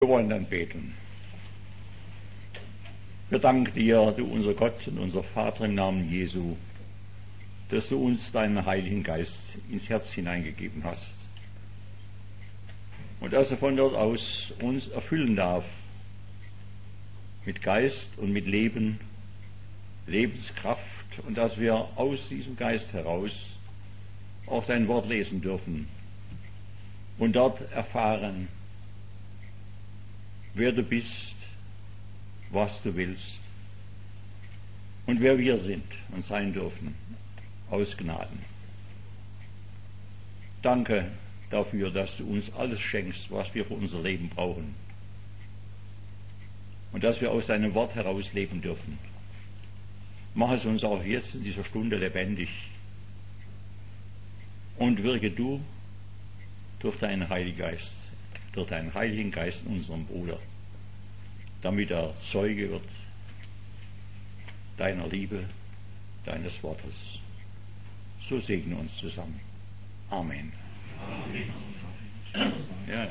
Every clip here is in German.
Wir wollen dann beten. Wir danken dir, du unser Gott und unser Vater im Namen Jesu, dass du uns deinen Heiligen Geist ins Herz hineingegeben hast und dass er von dort aus uns erfüllen darf mit Geist und mit Leben, Lebenskraft, und dass wir aus diesem Geist heraus auch dein Wort lesen dürfen und dort erfahren, wer du bist, was du willst und wer wir sind und sein dürfen, aus Gnaden. Danke dafür, dass du uns alles schenkst, was wir für unser Leben brauchen und dass wir aus deinem Wort heraus leben dürfen. Mach es uns auch jetzt in dieser Stunde lebendig und wirke du durch deinen Heiligen Geist, durch deinen Heiligen Geist in unserem Bruder, damit er Zeuge wird deiner Liebe, deines Wortes. So segne uns zusammen. Amen. Amen. Ja.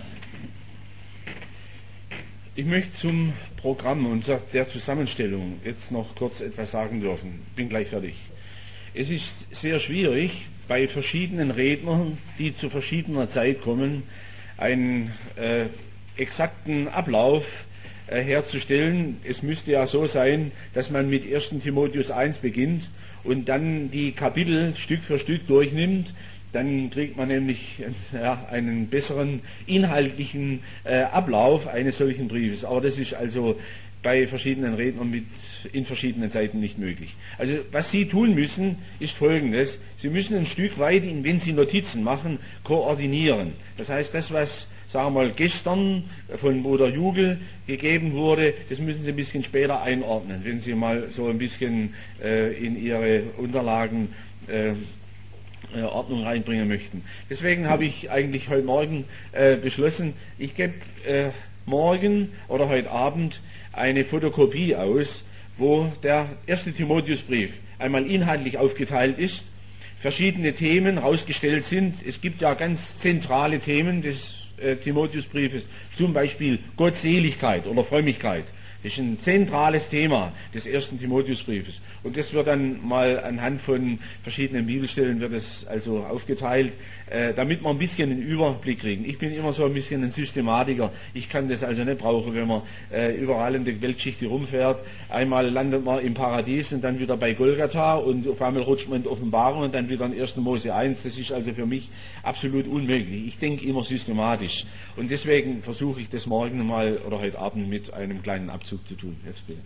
Ich möchte zum Programm und der Zusammenstellung jetzt noch kurz etwas sagen dürfen. Bin gleich fertig. Es ist sehr schwierig, bei verschiedenen Rednern, die zu verschiedener Zeit kommen, einen exakten Ablauf herzustellen. Es müsste ja so sein, dass man mit 1. Timotheus 1 beginnt und dann die Kapitel Stück für Stück durchnimmt. Dann kriegt man nämlich einen besseren inhaltlichen Ablauf eines solchen Briefes. Aber das ist also bei verschiedenen Rednern in verschiedenen Zeiten nicht möglich. Also was Sie tun müssen, ist Folgendes. Sie müssen ein Stück weit, wenn Sie Notizen machen, koordinieren. Das heißt, das, was, sagen wir mal, gestern von Bruder Jugel gegeben wurde, das müssen Sie ein bisschen später einordnen, wenn Sie mal so ein bisschen in Ihre Unterlagen Ordnung reinbringen möchten. Deswegen habe ich eigentlich heute Morgen beschlossen, ich gebe morgen oder heute Abend eine Fotokopie aus, wo der 1. Timotheusbrief einmal inhaltlich aufgeteilt ist, verschiedene Themen herausgestellt sind. Es gibt ja ganz zentrale Themen des Timotheusbriefes, zum Beispiel Gottseligkeit oder Frömmigkeit. Das ist ein zentrales Thema des 1. Timotheusbriefes. Und das wird dann mal anhand von verschiedenen Bibelstellen wird es also aufgeteilt, damit wir ein bisschen einen Überblick kriegen. Ich bin immer so ein bisschen ein Systematiker. Ich kann das also nicht brauchen, wenn man überall in der Weltgeschichte rumfährt. Einmal landet man im Paradies und dann wieder bei Golgatha und auf einmal rutscht man in die Offenbarung und dann wieder in 1. Mose 1. Das ist also für mich absolut unmöglich. Ich denke immer systematisch. Und deswegen versuche ich das morgen mal oder heute Abend mit einem kleinen Abzug zu tun. Jetzt bitte.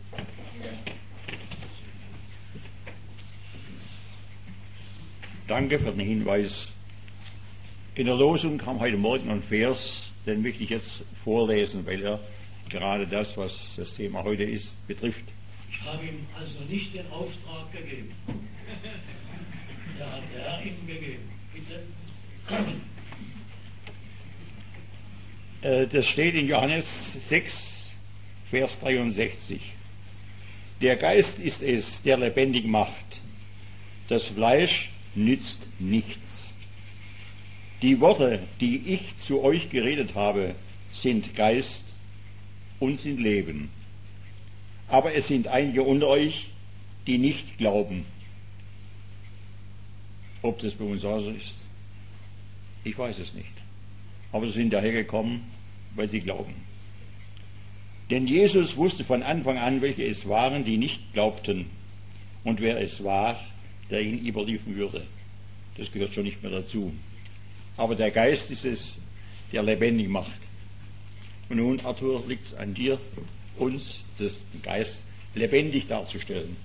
Danke für den Hinweis. In der Losung kam heute Morgen ein Vers, den möchte ich jetzt vorlesen, weil er gerade das, was das Thema heute ist, betrifft. Ich habe ihm also nicht den Auftrag gegeben. Der hat der Herr ihm gegeben. Bitte. Das steht in Johannes 6, Vers 63. Der Geist ist es, der lebendig macht. Das Fleisch nützt nichts. Die Worte, die ich zu euch geredet habe, sind Geist und sind Leben. Aber es sind einige unter euch, die nicht glauben. Ob das bei uns auch so ist, ich weiß es nicht. Aber sie sind dahergekommen, weil sie glauben. Denn Jesus wusste von Anfang an, welche es waren, die nicht glaubten und wer es war, der ihn überliefern würde. Das gehört schon nicht mehr dazu. Aber der Geist ist es, der lebendig macht. Und nun, Arthur, liegt es an dir, uns, den Geist, lebendig darzustellen.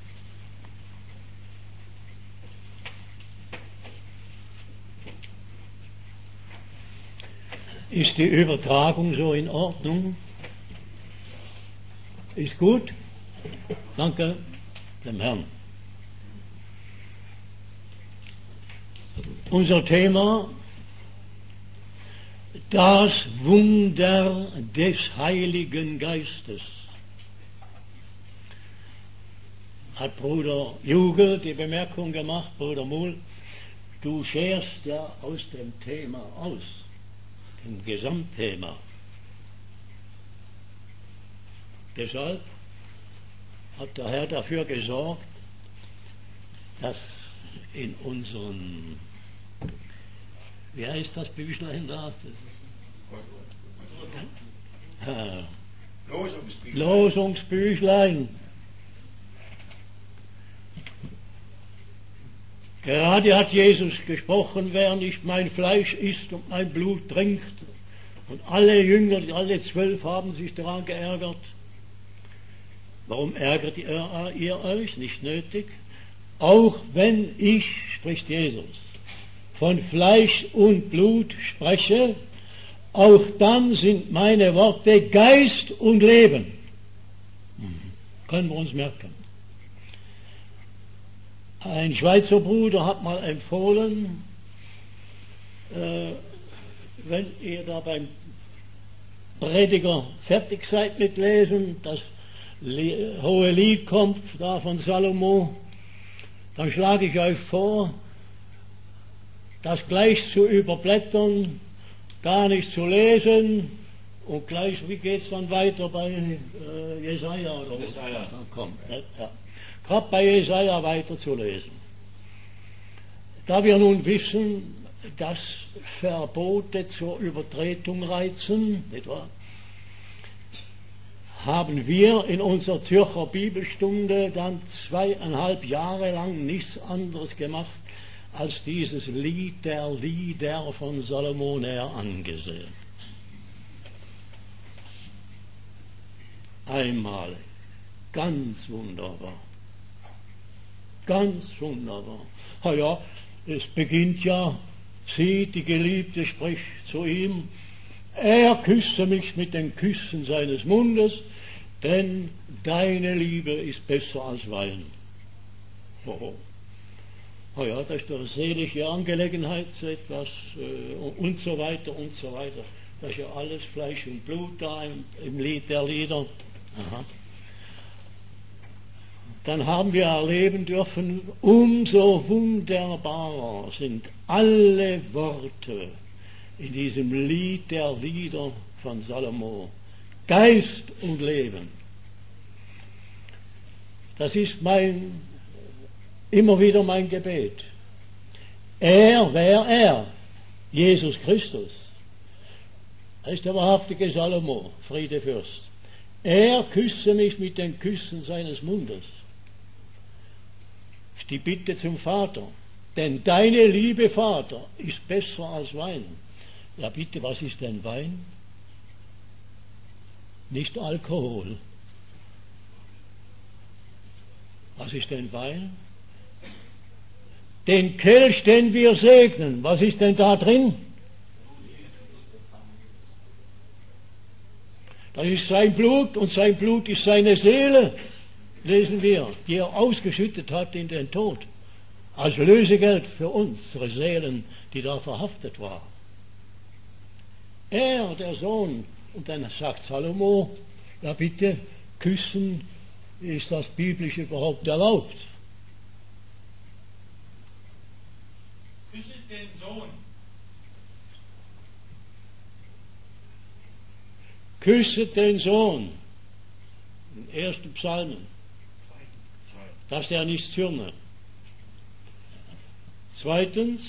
Ist die Übertragung so in Ordnung? Ist gut? Danke dem Herrn. Unser Thema: das Wunder des Heiligen Geistes. Hat Bruder Jugel die Bemerkung gemacht, Bruder Muhl, du scherst ja aus dem Thema aus, dem Gesamtthema. Deshalb hat der Herr dafür gesorgt, dass in unseren, wie heißt das Büchlein da? Losungsbüchlein. Gerade hat Jesus gesprochen, wer nicht mein Fleisch isst und mein Blut trinkt. Und alle Jünger, alle 12 haben sich daran geärgert. Warum ärgert ihr euch? Nicht nötig. Auch wenn ich, spricht Jesus, von Fleisch und Blut spreche, auch dann sind meine Worte Geist und Leben. Können wir uns merken. Ein Schweizer Bruder hat mal empfohlen, wenn ihr da beim Prediger fertig seid mit Lesen, das hohe Lied kommt da von Salomo, dann schlage ich euch vor, das gleich zu überblättern, gar nicht zu lesen und gleich, wie geht es dann weiter bei Jesaja oder Jesaja. Dann kommt, ja. Gerade bei Jesaja weiter zu lesen. Da wir nun wissen, dass Verbote zur Übertretung reizen, nicht wahr? Haben wir in unserer Zürcher Bibelstunde dann 2,5 Jahre lang nichts anderes gemacht, als dieses Lied der Lieder von Salomo näher angesehen. Einmal, ganz wunderbar. Ganz wunderbar. Ja, es beginnt ja, sie, die Geliebte, spricht zu ihm, er küsse mich mit den Küssen seines Mundes, denn deine Liebe ist besser als Wein. Ja, das ist doch eine seelische Angelegenheit, so etwas, und so weiter und so weiter. Das ist ja alles Fleisch und Blut da im Lied der Lieder. Aha. Dann haben wir erleben dürfen, umso wunderbarer sind alle Worte in diesem Lied der Lieder von Salomo. Geist und Leben. Das ist immer wieder mein Gebet. Wer? Jesus Christus. Das ist der wahrhaftige Salomo, Friedefürst. Er küsse mich mit den Küssen seines Mundes. Das ist die Bitte zum Vater. Denn deine Liebe, Vater, ist besser als Wein. Ja bitte, was ist denn Wein? Nicht Alkohol. Was ist denn Wein? Den Kelch, den wir segnen, was ist denn da drin? Das ist sein Blut und sein Blut ist seine Seele, lesen wir, die er ausgeschüttet hat in den Tod, als Lösegeld für unsere Seelen, die da verhaftet waren. Er, der Sohn, und dann sagt Salomo, ja bitte, küssen, ist das biblisch überhaupt erlaubt? Küsset den Sohn. Küsset den Sohn, im ersten Psalmen, dass er nicht zürne. Zweitens,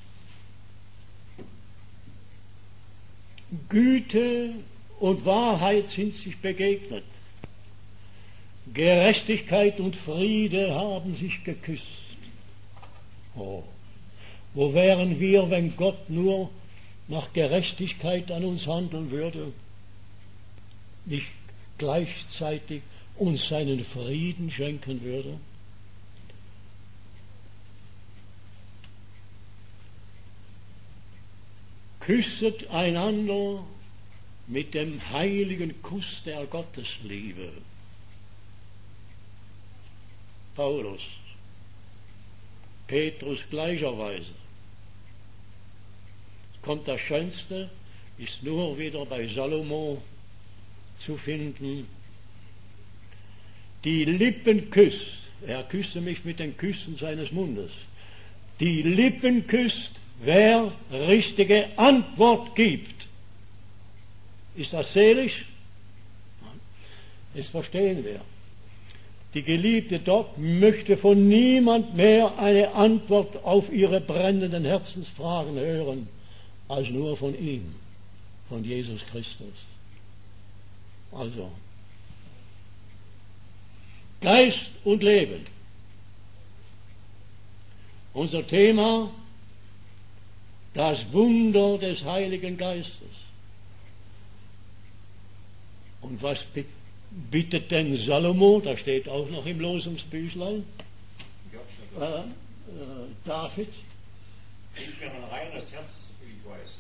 Güte und Wahrheit sind sich begegnet. Gerechtigkeit und Friede haben sich geküsst. Oh, wo wären wir, wenn Gott nur nach Gerechtigkeit an uns handeln würde, nicht gleichzeitig uns seinen Frieden schenken würde? Küsset einander mit dem heiligen Kuss der Gottesliebe. Paulus, Petrus gleicherweise. Kommt das Schönste, ist nur wieder bei Salomo zu finden. Die Lippen küsst, er küsste mich mit den Küssen seines Mundes. Die Lippen küsst, wer richtige Antwort gibt. Ist das seelisch? Das verstehen wir. Die Geliebte dort möchte von niemand mehr eine Antwort auf ihre brennenden Herzensfragen hören, als nur von ihm, von Jesus Christus. Also, Geist und Leben. Unser Thema, das Wunder des Heiligen Geistes. Und was bittet denn Salomo? Da steht auch noch im Losungsbüchlein. David. Gib mir ein reines Herz, wie ich weiß.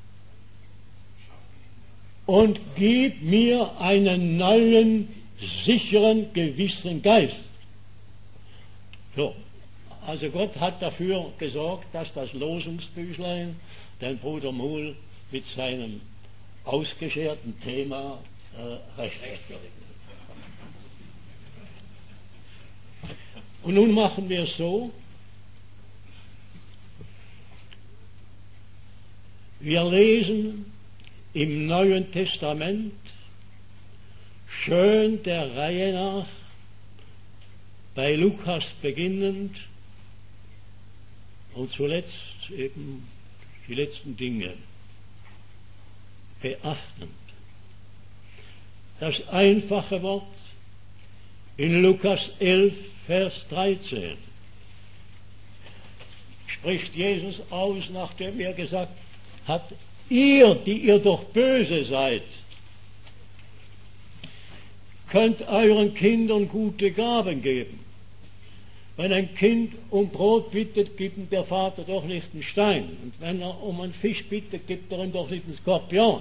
Und gib mir einen neuen, sicheren, gewissen Geist. So. Also Gott hat dafür gesorgt, dass das Losungsbüchlein den Bruder Muhl mit seinem ausgescherten Thema rechtfertigt. Und nun machen wir es so, wir lesen im Neuen Testament schön der Reihe nach, bei Lukas beginnend und zuletzt eben die letzten Dinge beachtend. Das einfache Wort in Lukas 11, Vers 13 spricht Jesus aus, nachdem er gesagt hat, ihr, die ihr doch böse seid, könnt euren Kindern gute Gaben geben. Wenn ein Kind um Brot bittet, gibt ihm der Vater doch nicht einen Stein. Und wenn er um einen Fisch bittet, gibt er ihm doch nicht einen Skorpion.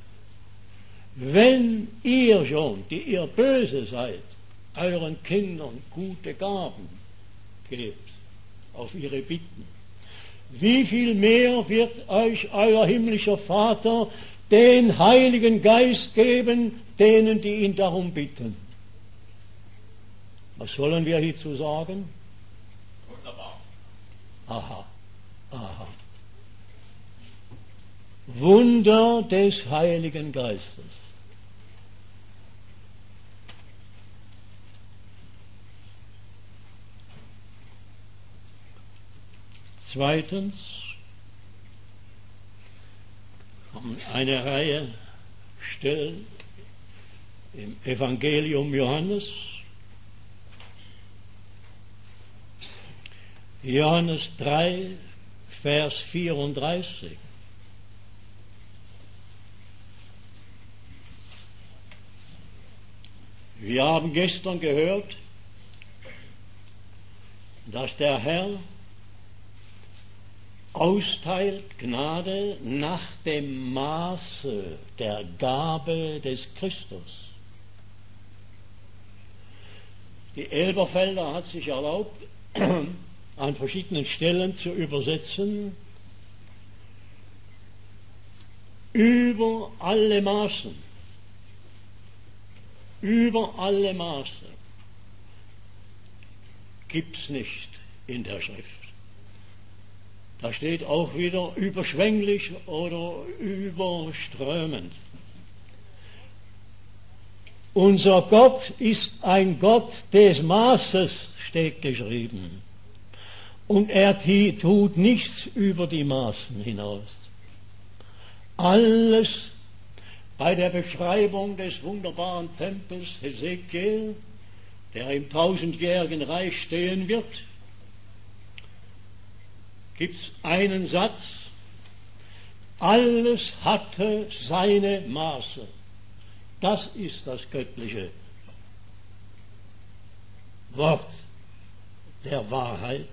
Wenn ihr schon, die ihr böse seid, euren Kindern gute Gaben gebt, auf ihre Bitten, wie viel mehr wird euch euer himmlischer Vater den Heiligen Geist geben, denen, die ihn darum bitten. Was sollen wir hierzu sagen? Wunderbar. Aha, aha. Wunder des Heiligen Geistes. Zweitens kommen eine Reihe Stellen im Evangelium Johannes. Johannes 3, Vers 34. Wir haben gestern gehört, dass der Herr austeilt Gnade nach dem Maße der Gabe des Christus. Die Elberfelder hat sich erlaubt, an verschiedenen Stellen zu übersetzen, über alle Maßen. Über alle Maße gibt's nicht in der Schrift. Da steht auch wieder überschwänglich oder überströmend. Unser Gott ist ein Gott des Maßes, steht geschrieben. Und er tut nichts über die Maßen hinaus. Alles bei der Beschreibung des wunderbaren Tempels Hesekiel, der im 1000-jährigen Reich stehen wird, gibt es einen Satz: Alles hatte seine Maße. Das ist das göttliche Wort der Wahrheit.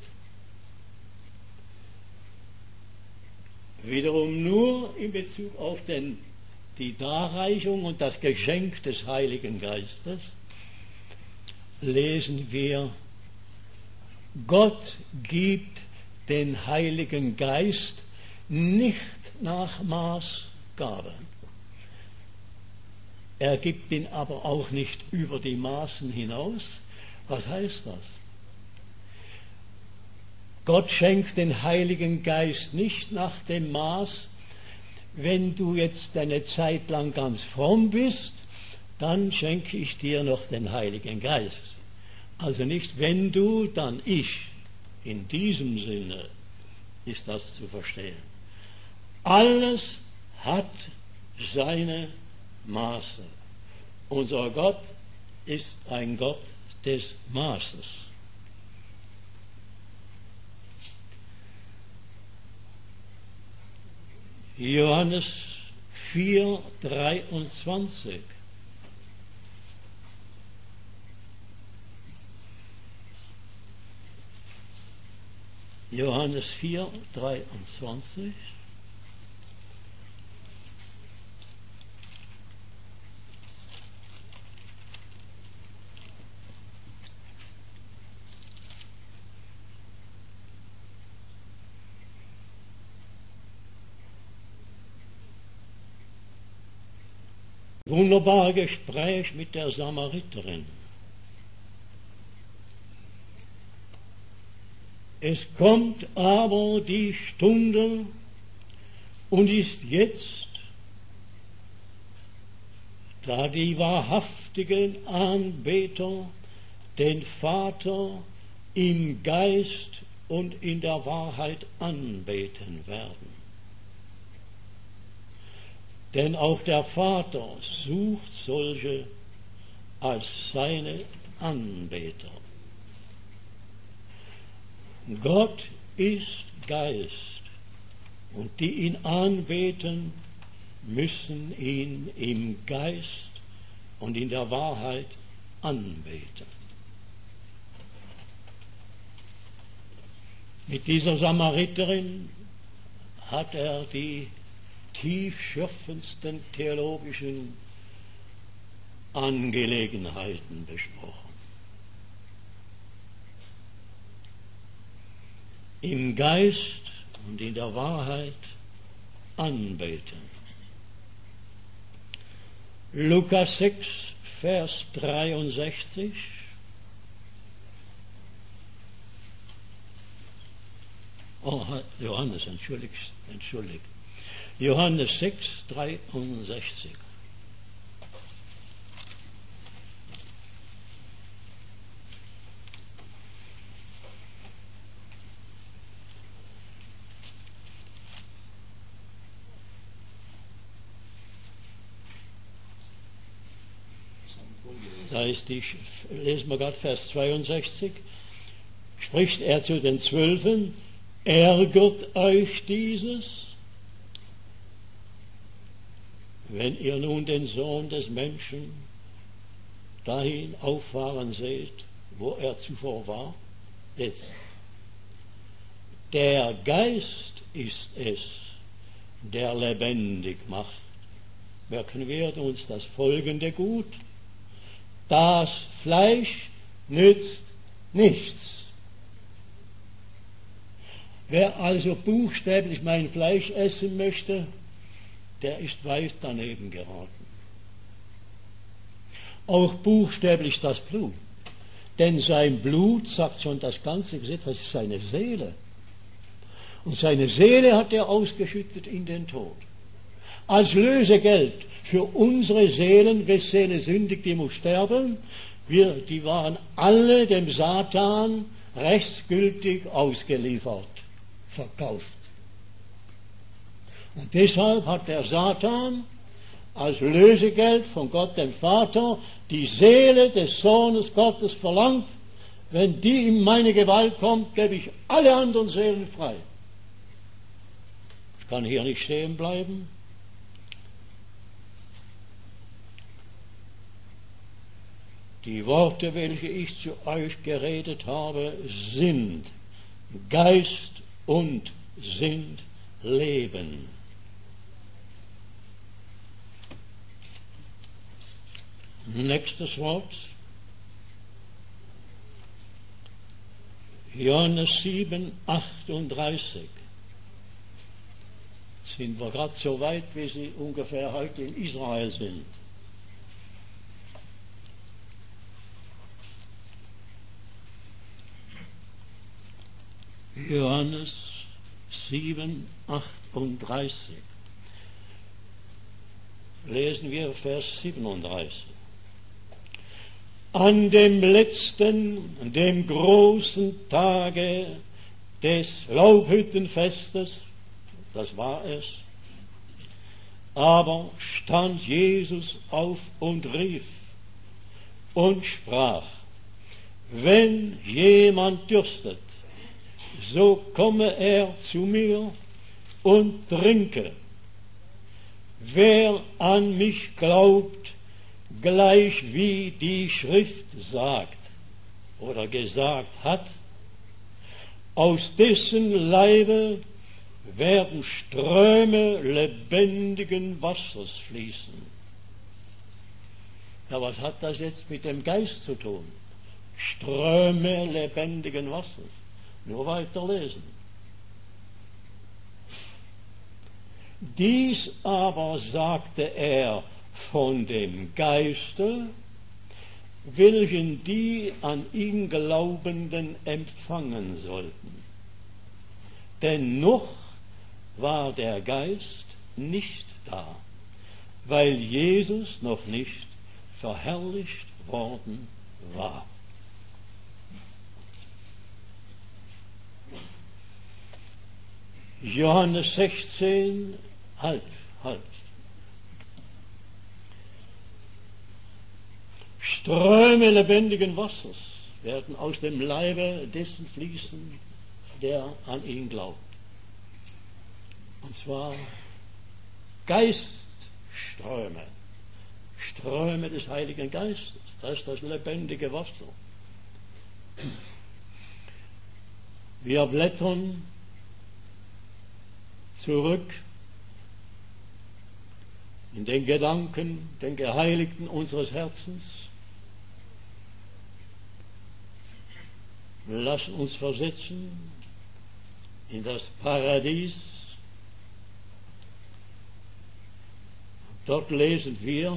Wiederum nur in Bezug auf die Darreichung und das Geschenk des Heiligen Geistes lesen wir, Gott gibt den Heiligen Geist nicht nach Maßgabe. Er gibt ihn aber auch nicht über die Maßen hinaus. Was heißt das? Gott schenkt den Heiligen Geist nicht nach dem Maß, wenn du jetzt eine Zeit lang ganz fromm bist, dann schenke ich dir noch den Heiligen Geist. Also nicht wenn du, dann ich. In diesem Sinne ist das zu verstehen. Alles hat seine Maße. Unser Gott ist ein Gott des Maßes. Johannes 4,23. Johannes 4,23. Wunderbares Gespräch mit der Samariterin. Es kommt aber die Stunde und ist jetzt, da die wahrhaftigen Anbeter den Vater im Geist und in der Wahrheit anbeten werden. Denn auch der Vater sucht solche als seine Anbeter. Gott ist Geist, und die ihn anbeten, müssen ihn im Geist und in der Wahrheit anbeten. Mit dieser Samariterin hat er die tiefschürfendsten theologischen Angelegenheiten besprochen. Im Geist und in der Wahrheit anbeten. Lukas 6, Vers 63. Oh, Johannes, entschuldigt. Johannes 6, 63. Da ist lesen wir gerade Vers 62, spricht er zu den Zwölfen: Ärgert euch dieses, wenn ihr nun den Sohn des Menschen dahin auffahren seht, wo er zuvor war? Jetzt. Der Geist ist es, der lebendig macht. Merken wir uns das folgende gut: Das Fleisch nützt nichts. Wer also buchstäblich mein Fleisch essen möchte, der ist weit daneben geraten. Auch buchstäblich das Blut. Denn sein Blut, sagt schon das ganze Gesetz, das ist seine Seele. Und seine Seele hat er ausgeschüttet in den Tod. Als Lösegeld für unsere Seelen, wes Seele sündigt, die muss sterben. Die waren alle dem Satan rechtsgültig ausgeliefert, verkauft. Und deshalb hat der Satan als Lösegeld von Gott dem Vater die Seele des Sohnes Gottes verlangt: Wenn die in meine Gewalt kommt, gebe ich alle anderen Seelen frei. Ich kann hier nicht stehen bleiben. Die Worte, welche ich zu euch geredet habe, sind Geist und sind Leben. Nächstes Wort. Johannes 7, 38. Sind wir gerade so weit, wie sie ungefähr heute in Israel sind. Johannes 7, 38. Lesen wir Vers 37. an dem letzten, dem großen Tage des Laubhüttenfestes, das war es, aber stand Jesus auf und rief und sprach: Wenn jemand dürstet, so komme er zu mir und trinke. Wer an mich glaubt, gleich wie die Schrift sagt oder gesagt hat, aus dessen Leibe werden Ströme lebendigen Wassers fließen. Ja, was hat das jetzt mit dem Geist zu tun? Ströme lebendigen Wassers. Nur weiterlesen. Dies aber sagte er von dem Geiste, welchen die an ihn Glaubenden empfangen sollten. Denn noch war der Geist nicht da, weil Jesus noch nicht verherrlicht worden war. Johannes 16, halt. Ströme lebendigen Wassers werden aus dem Leibe dessen fließen, der an ihn glaubt. Und zwar Geistströme, Ströme des Heiligen Geistes, das ist das lebendige Wasser. Wir blättern zurück in den Gedanken, den Geheiligten unseres Herzens. Lassen uns versetzen in das Paradies. Dort lesen wir: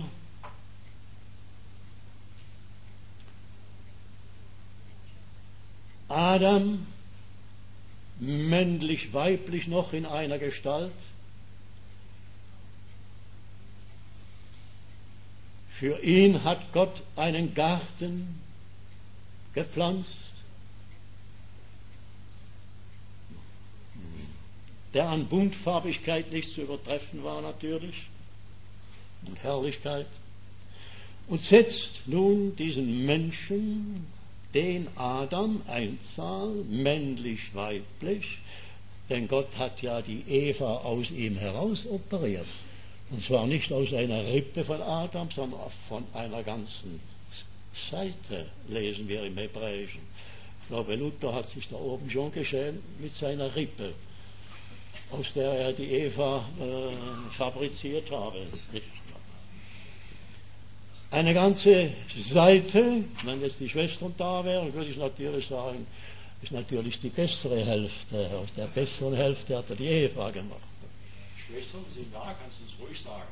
Adam, männlich, weiblich noch in einer Gestalt, für ihn hat Gott einen Garten gepflanzt, der an Buntfarbigkeit nicht zu übertreffen war natürlich, und Herrlichkeit, und setzt nun diesen Menschen, den Adam, Einzahl, männlich, weiblich, denn Gott hat ja die Eva aus ihm heraus operiert, und zwar nicht aus einer Rippe von Adam, sondern von einer ganzen Seite, lesen wir im Hebräischen. Ich glaube, Luther hat sich da oben schon geschämt mit seiner Rippe, aus der er die Eva fabriziert habe. Eine ganze Seite, wenn jetzt die Schwestern da wären, würde ich natürlich sagen, ist natürlich die bessere Hälfte. Aus der besseren Hälfte hat er die Eva gemacht. Schwestern sind da, kannst du es ruhig sagen.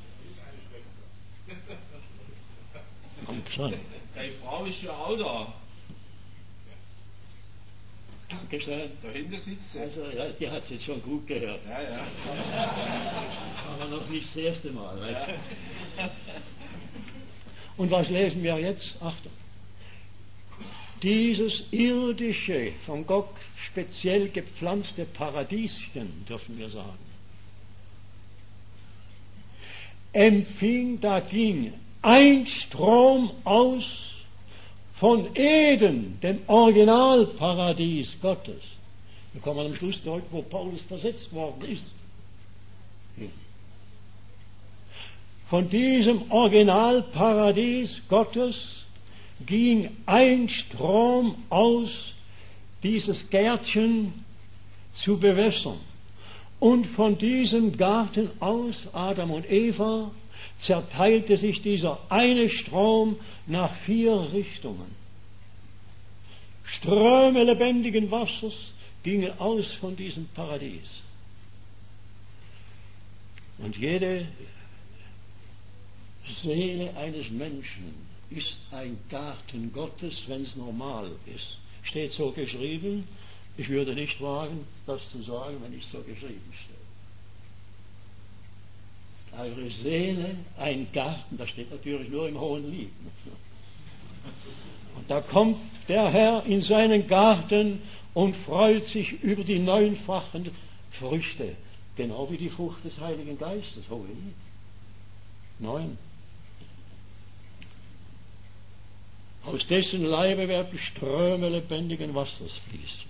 Kommt schon. Deine Frau ist ja auch da. Dankeschön. Da hinten sitzt sie. Also, ja, die hat es jetzt schon gut gehört. Ja. Aber noch nicht das erste Mal. Ja. Und was lesen wir jetzt? Achtung. Dieses irdische, von Gott speziell gepflanzte Paradieschen, dürfen wir sagen, da ging ein Strom aus von Eden, dem Originalparadies Gottes. Wir kommen am Schluss zurück, wo Paulus versetzt worden ist. Von diesem Originalparadies Gottes ging ein Strom aus, dieses Gärtchen zu bewässern. Und von diesem Garten aus, Adam und Eva, zerteilte sich dieser eine Strom nach 4 Richtungen. Ströme lebendigen Wassers gingen aus von diesem Paradies. Und jede Seele eines Menschen ist ein Garten Gottes, wenn es normal ist. Steht so geschrieben. Ich würde nicht wagen, das zu sagen, wenn nicht so geschrieben steht. Eure Seele, ein Garten, das steht natürlich nur im Hohen Lied. Und da kommt der Herr in seinen Garten und freut sich über die neunfachen Früchte. Genau wie die Frucht des Heiligen Geistes. Wo ist? 9. Aus dessen Leibe werden Ströme lebendigen Wassers fließen.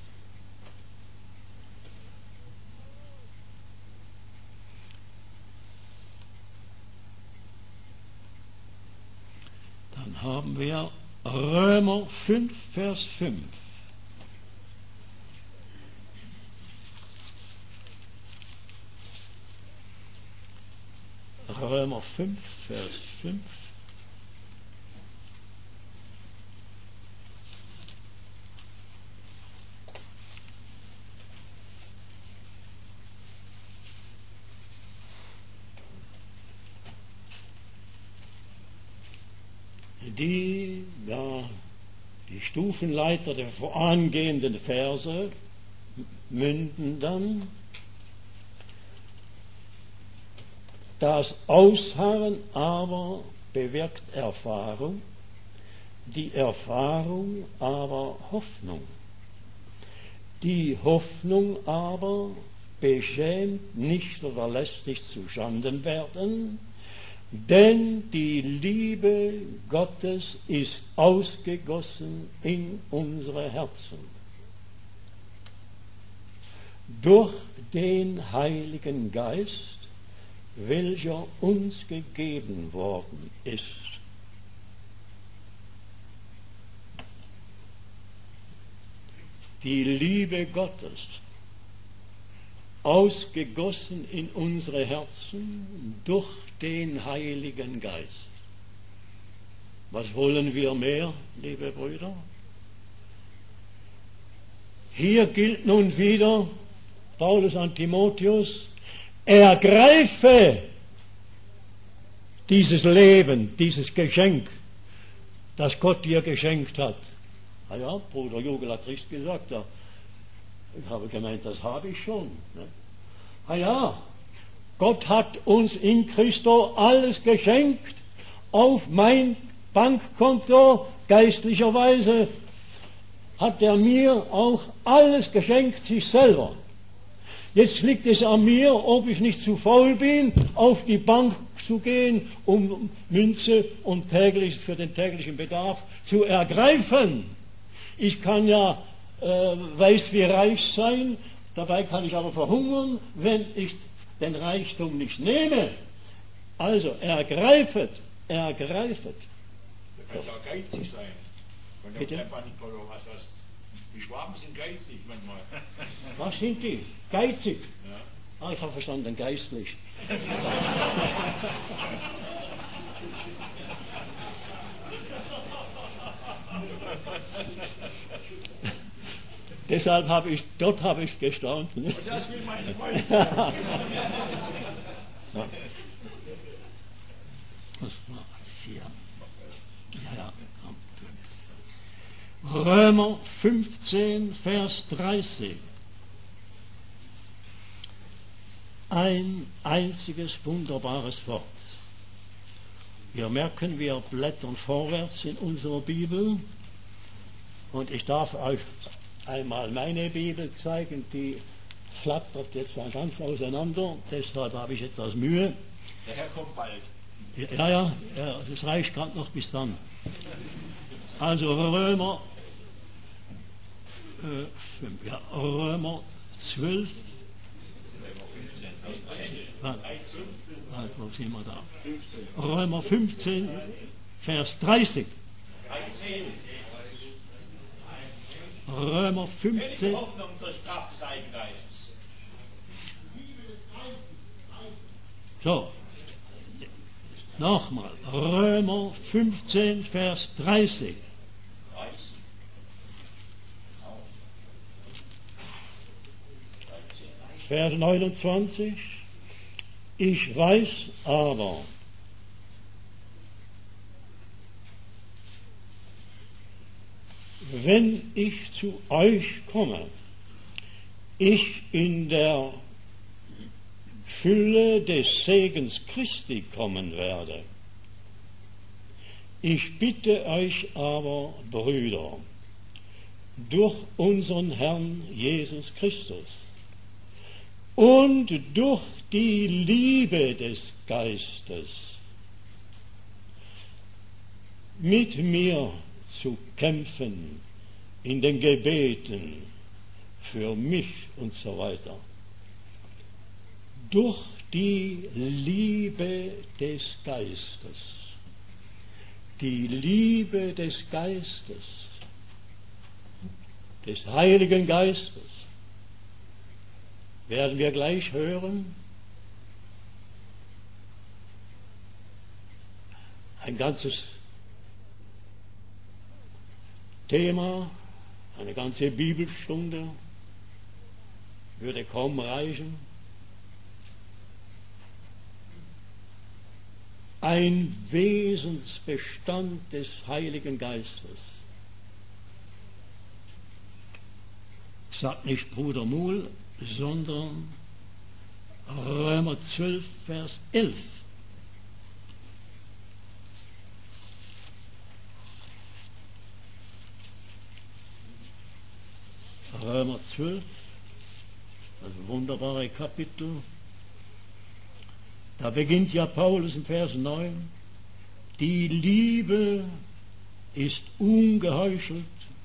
Dann haben wir Römer 5, Vers 5. Römer 5, Vers 5. Die Stufenleiter der vorangehenden Verse münden dann das Ausharren aber bewirkt Erfahrung, die Erfahrung aber Hoffnung. Die Hoffnung aber beschämt nicht oder lässt nicht zuschanden werden, denn die Liebe Gottes ist ausgegossen in unsere Herzen durch den Heiligen Geist, welcher uns gegeben worden ist. Die Liebe Gottes, ausgegossen in unsere Herzen durch den Heiligen Geist. Was wollen wir mehr, liebe Brüder? Hier gilt nun wieder Paulus an Timotheus: Ergreife dieses Leben, dieses Geschenk, das Gott dir geschenkt hat. Ah ja, Bruder Jogel hat richtig gesagt, ja. Ich habe gemeint, das habe ich schon. Ne? Ah ja, Gott hat uns in Christo alles geschenkt, auf mein Bankkonto geistlicherweise hat er mir auch alles geschenkt, sich selber. Jetzt liegt es an mir, ob ich nicht zu faul bin, auf die Bank zu gehen, um Münze und für den täglichen Bedarf zu ergreifen. Ich kann ja weiß wie reich sein, dabei kann ich aber verhungern, wenn ich den Reichtum nicht nehme. Also ergreifet. Du kannst auch geizig sein, wenn du Bitte? einfach nicht verloren hast. Die Schwaben sind geizig manchmal. Was sind die? Geizig? Ja. Ah, ich habe verstanden, geistlich. Deshalb dort habe ich gestaunt. Ne? Und das will meine Freunde sagen. Das war 4. Ja, Römer 15, Vers 30. Ein einziges wunderbares Wort. Wir merken, wir blättern vorwärts in unserer Bibel. Und ich darf euch einmal meine Bibel zeigen, die flattert jetzt ganz auseinander, deshalb habe ich etwas Mühe. Der Herr kommt bald. Ja, das reicht gerade noch bis dann. Also Römer 12. Wo sind wir da? Römer 15, Vers 30. Römer 15. Hoffnung durch Kraft des Heiligen Geistes. So, nochmal. Römer 15, Vers 30. Vers 29. Ich weiß aber, wenn ich zu euch komme, ich in der Fülle des Segens Christi kommen werde. Ich bitte euch aber, Brüder, durch unseren Herrn Jesus Christus und durch die Liebe des Geistes mit mir zu kämpfen in den Gebeten für mich und so weiter. Durch die Liebe des Geistes. Die Liebe des Geistes, des Heiligen Geistes, werden wir gleich hören. Ein ganzes Thema, eine ganze Bibelstunde würde kaum reichen. Ein Wesensbestand des Heiligen Geistes. Sagt nicht Bruder Muhl, sondern Römer 12, Vers 11. Römer 12, das wunderbare Kapitel. Da beginnt ja Paulus im Vers 9, die Liebe ist ungeheuchelt,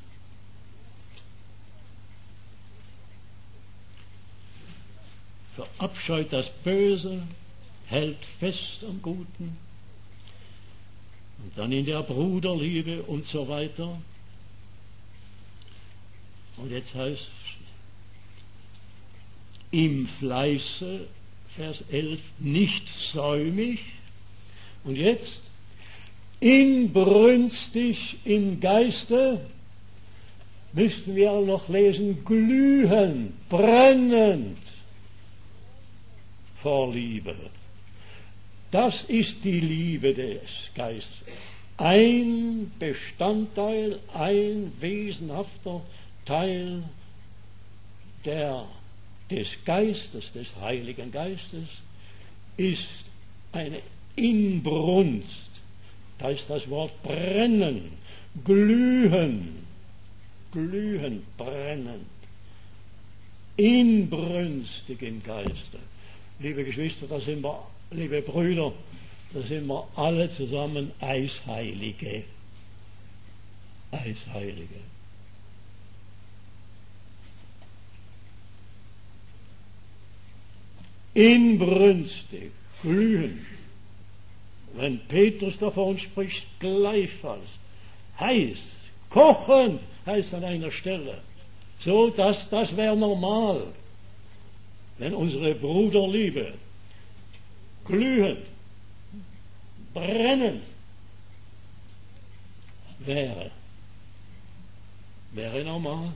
verabscheut das Böse, hält fest am Guten. Und dann in der Bruderliebe und so weiter. Und jetzt heißt es, im Fleiße, Vers 11, nicht säumig. Und jetzt, inbrünstig im Geiste, müssten wir auch noch lesen, glühend, brennend vor Liebe. Das ist die Liebe des Geistes. Ein Bestandteil, ein wesenhafter Teil des Geistes, des Heiligen Geistes, ist eine Inbrunst. Da ist das Wort brennen, glühen, brennend, inbrünstig im Geiste. Liebe Geschwister, liebe Brüder, da sind wir alle zusammen Eisheilige. Eisheilige. Inbrünstig, glühen. Wenn Petrus davon spricht, gleichfalls. Heiß, kochend, heißt an einer Stelle. So, das wäre normal. Wenn unsere Bruderliebe glühend, brennend wäre normal.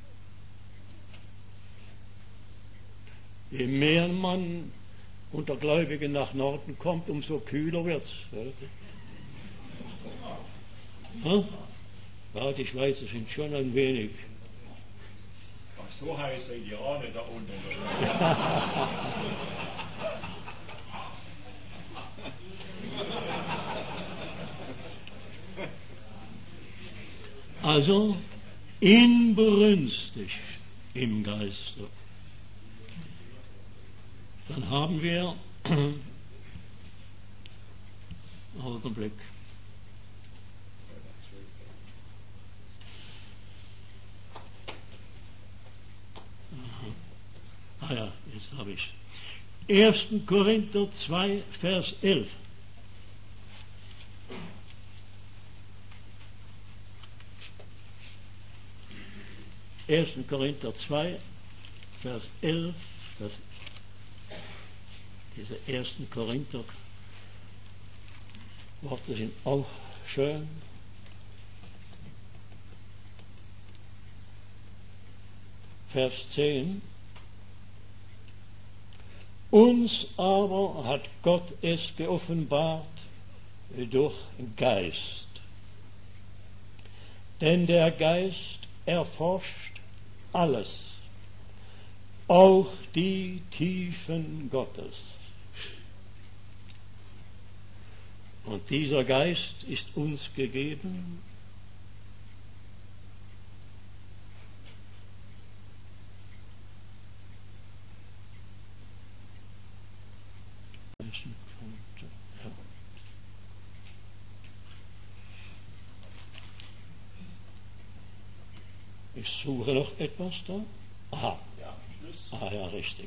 Je mehr man unter Gläubigen nach Norden kommt, umso kühler wird es. Ja, die Schweizer sind schon ein wenig. Ach, so heiß seid ihr auch nicht da unten. Also inbrünstig im Geiste. Dann haben wir Augenblick. Ah ja, jetzt habe ich 1. Korinther 2, Vers 11. Korinther 2, Vers 11, diese 1. Korinther Worte sind auch schön. Vers 10. Uns aber hat Gott es geoffenbart durch Geist. Denn der Geist erforscht alles, auch die Tiefen Gottes. Und dieser Geist ist uns gegeben, ich suche noch etwas da. Aha. Ah ja, richtig.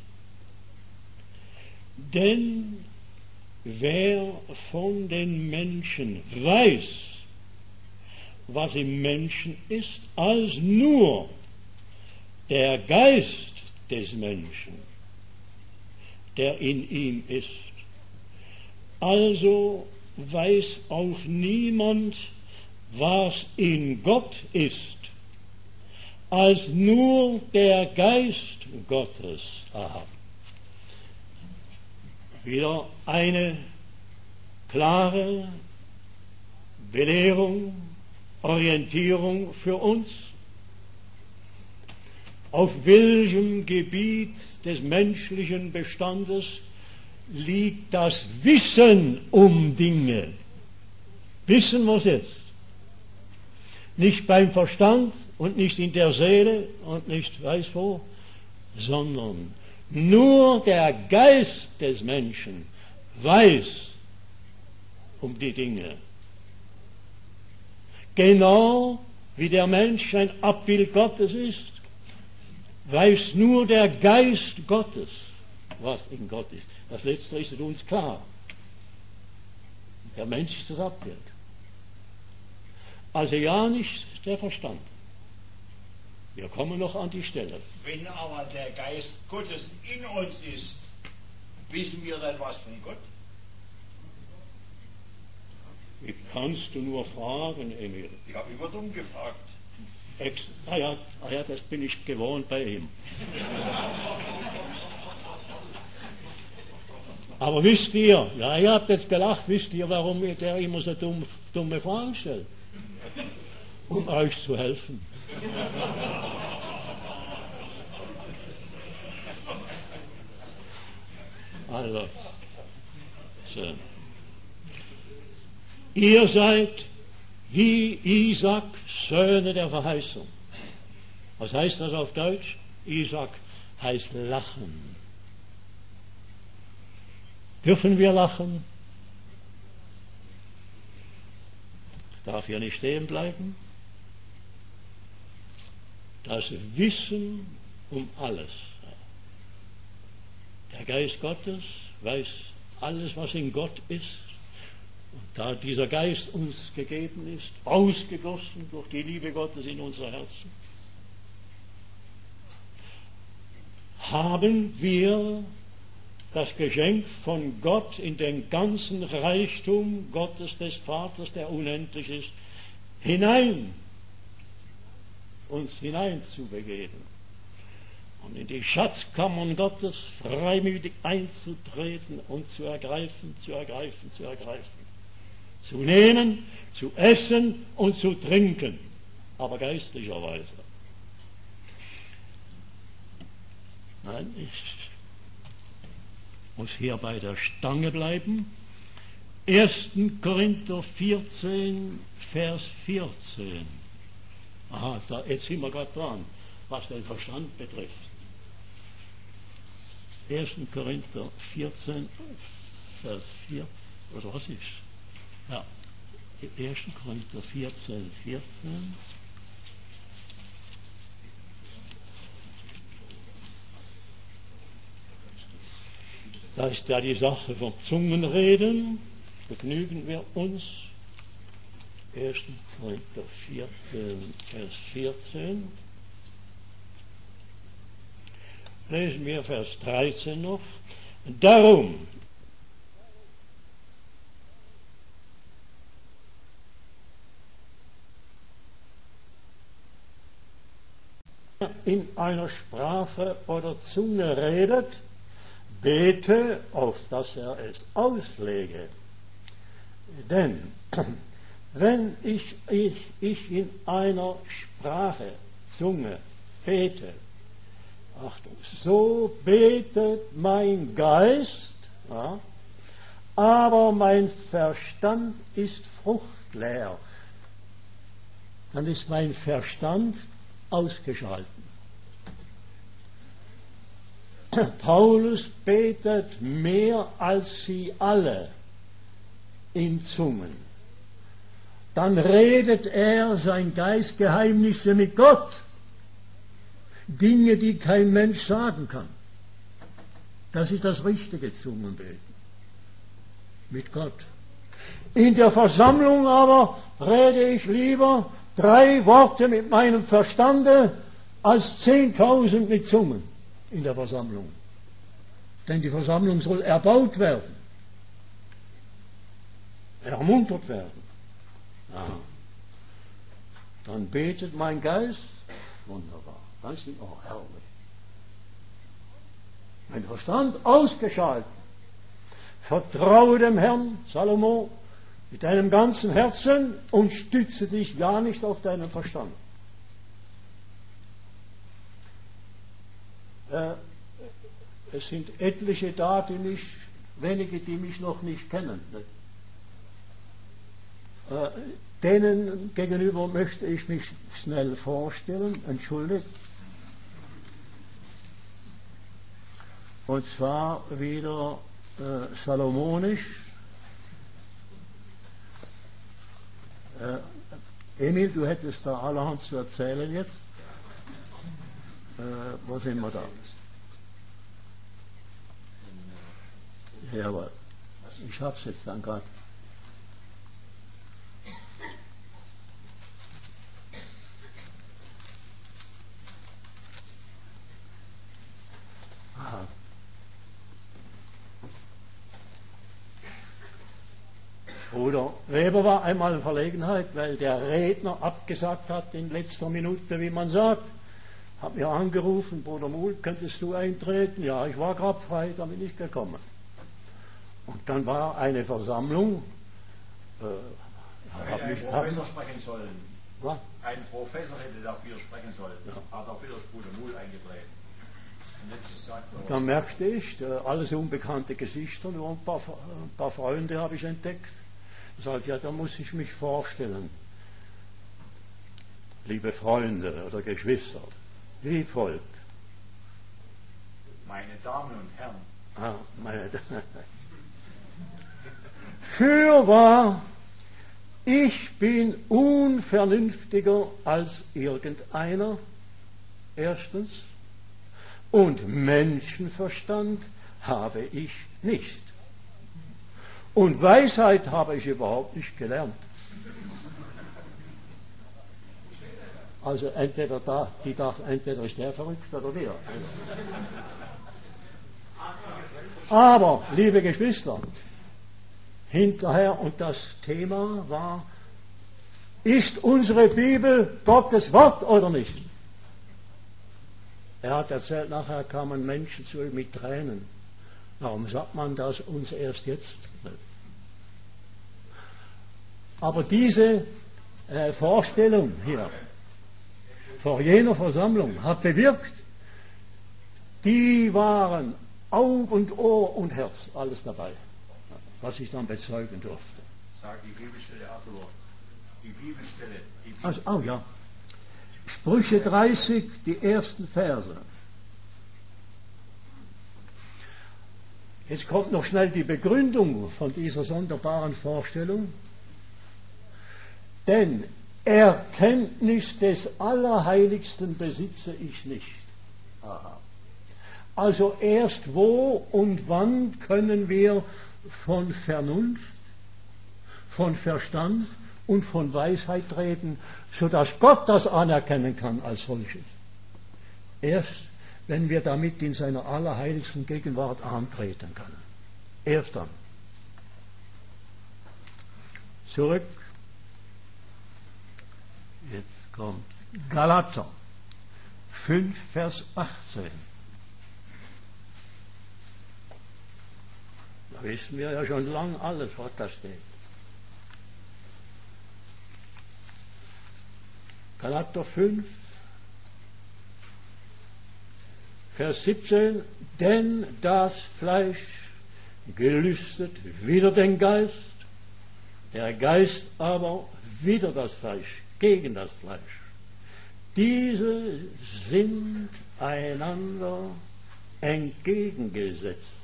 Denn wer von den Menschen weiß, was im Menschen ist, als nur der Geist des Menschen, der in ihm ist, also weiß auch niemand, was in Gott ist, als nur der Geist Gottes. Aha. Wieder eine klare Belehrung, Orientierung für uns. Auf welchem Gebiet des menschlichen Bestandes liegt das Wissen um Dinge? Wissen wir es jetzt? Nicht beim Verstand und nicht in der Seele und nicht weiß wo, sondern nur der Geist des Menschen weiß um die Dinge. Genau wie der Mensch ein Abbild Gottes ist, weiß nur der Geist Gottes, was in Gott ist. Das Letzte ist uns klar. Der Mensch ist das Abbild. Also ja nicht der Verstand. Wir kommen noch an die Stelle. Wenn aber der Geist Gottes in uns ist, wissen wir dann was von Gott? Wie kannst du nur fragen, Emil? Ich habe immer dumm gefragt. Ja, das bin ich gewohnt bei ihm. Aber wisst ihr, ja, ihr habt jetzt gelacht, wisst ihr, warum der immer so dumme Fragen stellt? Um euch zu helfen. Also, so. Ihr seid wie Isaac Söhne der Verheißung. Was heißt das auf Deutsch? Isaac heißt lachen. Dürfen wir lachen? Darf hier nicht stehen bleiben? Das Wissen um alles. Der Geist Gottes weiß alles, was in Gott ist. Und da dieser Geist uns gegeben ist, ausgegossen durch die Liebe Gottes in unser Herzen, haben wir das Geschenk von Gott in den ganzen Reichtum Gottes des Vaters, der unendlich ist, uns hineinzubegeben und in die Schatzkammern Gottes freimütig einzutreten und zu ergreifen, zu nehmen, zu essen und zu trinken, aber geistlicherweise. Nein, ich muss hier bei der Stange bleiben. 1. Korinther 14, Vers 14. Aha, jetzt sind wir gerade dran, was den Verstand betrifft. 1. Korinther 14, Vers 14, oder was ist? Ja, 1. Korinther 14, 14. Da ist ja die Sache vom Zungenreden, begnügen wir uns. 1. Korinther 14, Vers 14. Lesen wir Vers 13 noch. Darum, in einer Sprache oder Zunge redet, bete, auf dass er es auslege. Denn wenn ich in einer Sprache, Zunge, bete, Achtung, so betet mein Geist, ja, aber mein Verstand ist fruchtleer, dann ist mein Verstand ausgeschaltet. Paulus betet mehr als sie alle in Zungen. Dann redet er sein Geistgeheimnisse mit Gott. Dinge, die kein Mensch sagen kann. Das ist das richtige Zungenbeten. Mit Gott. In der Versammlung aber rede ich lieber 3 Worte mit meinem Verstande als 10.000 mit Zungen in der Versammlung. Denn die Versammlung soll erbaut werden, ermuntert werden. Ja. Dann betet mein Geist, wunderbar, dann ist oh herrlich. Mein Verstand ausgeschaltet. Vertraue dem Herrn, Salomo, mit deinem ganzen Herzen und stütze dich gar nicht auf deinen Verstand. Es sind etliche da, wenige, die mich noch nicht kennen. Denen gegenüber möchte ich mich schnell vorstellen, entschuldigt. Und zwar wieder salomonisch. Emil, du hättest da allerhand zu erzählen jetzt. Wo sind wir da? Jawohl. Ich hab's jetzt dann gerade. Bruder Weber war einmal in Verlegenheit, weil der Redner abgesagt hat in letzter Minute, wie man sagt. Hat mir angerufen, Bruder Muhl, könntest du eintreten? Ja, ich war gerade frei, da bin ich gekommen. Und dann war eine Versammlung. Hätte ein Professor sprechen sollen. Was? Ein Professor hätte dafür sprechen sollen. Ja. Hat auch wieder das Bruder Muhl eingetreten. Und dann merkte ich, alles unbekannte Gesichter, nur ein paar Freunde habe ich entdeckt. Ich sage, ja, da muss ich mich vorstellen. Liebe Freunde oder Geschwister, wie folgt. Meine Damen und Herren. Fürwahr, ich bin unvernünftiger als irgendeiner, erstens, und Menschenverstand habe ich nicht. Und Weisheit habe ich überhaupt nicht gelernt. Also entweder entweder ist der verrückt oder wir. Aber, liebe Geschwister, hinterher, und das Thema war, ist unsere Bibel Gottes Wort oder nicht? Er hat erzählt, nachher kamen Menschen zu ihm mit Tränen. Warum sagt man das uns erst jetzt? Aber diese Vorstellung hier vor jener Versammlung hat bewirkt, die waren Aug und Ohr und Herz, alles dabei, was ich dann bezeugen durfte. Sag die Bibelstelle, Arthur. Die Bibelstelle. Also, oh ja. Sprüche 30, die ersten Verse. Jetzt kommt noch schnell die Begründung von dieser sonderbaren Vorstellung. Denn Erkenntnis des Allerheiligsten besitze ich nicht. Aha. Also erst wo und wann können wir von Vernunft, von Verstand und von Weisheit reden, sodass Gott das anerkennen kann als solches. Erst wenn wir damit in seiner allerheiligsten Gegenwart antreten können. Erst dann. Zurück. Jetzt kommt Galater 5, Vers 18. Da wissen wir ja schon lange alles, was da steht. Galater 5, Vers 17. Denn das Fleisch gelüstet wider den Geist, der Geist aber wider das Fleisch, gegen das Fleisch. Diese sind einander entgegengesetzt,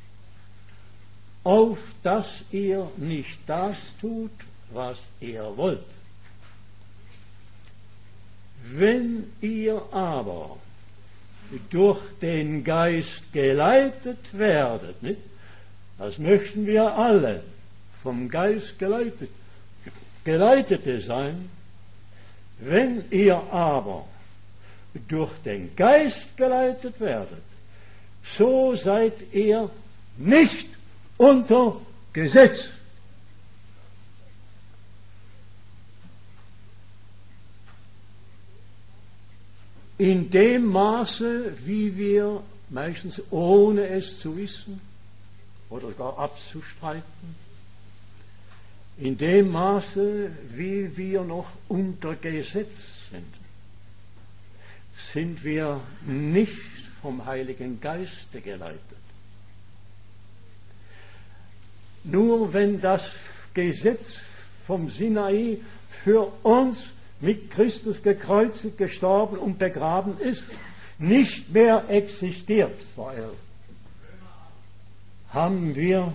auf dass ihr nicht das tut, was ihr wollt. Wenn ihr aber durch den Geist geleitet werdet, nicht? Das möchten wir alle, vom Geist Geleitete sein. Wenn ihr aber durch den Geist geleitet werdet, so seid ihr nicht unter Gesetz. In dem Maße, wie wir meistens ohne es zu wissen oder gar abzustreiten, in dem Maße, wie wir noch unter Gesetz sind wir nicht vom Heiligen Geiste geleitet. Nur wenn das Gesetz vom Sinai für uns mit Christus gekreuzigt, gestorben und begraben ist, nicht mehr existiert vorerst, haben wir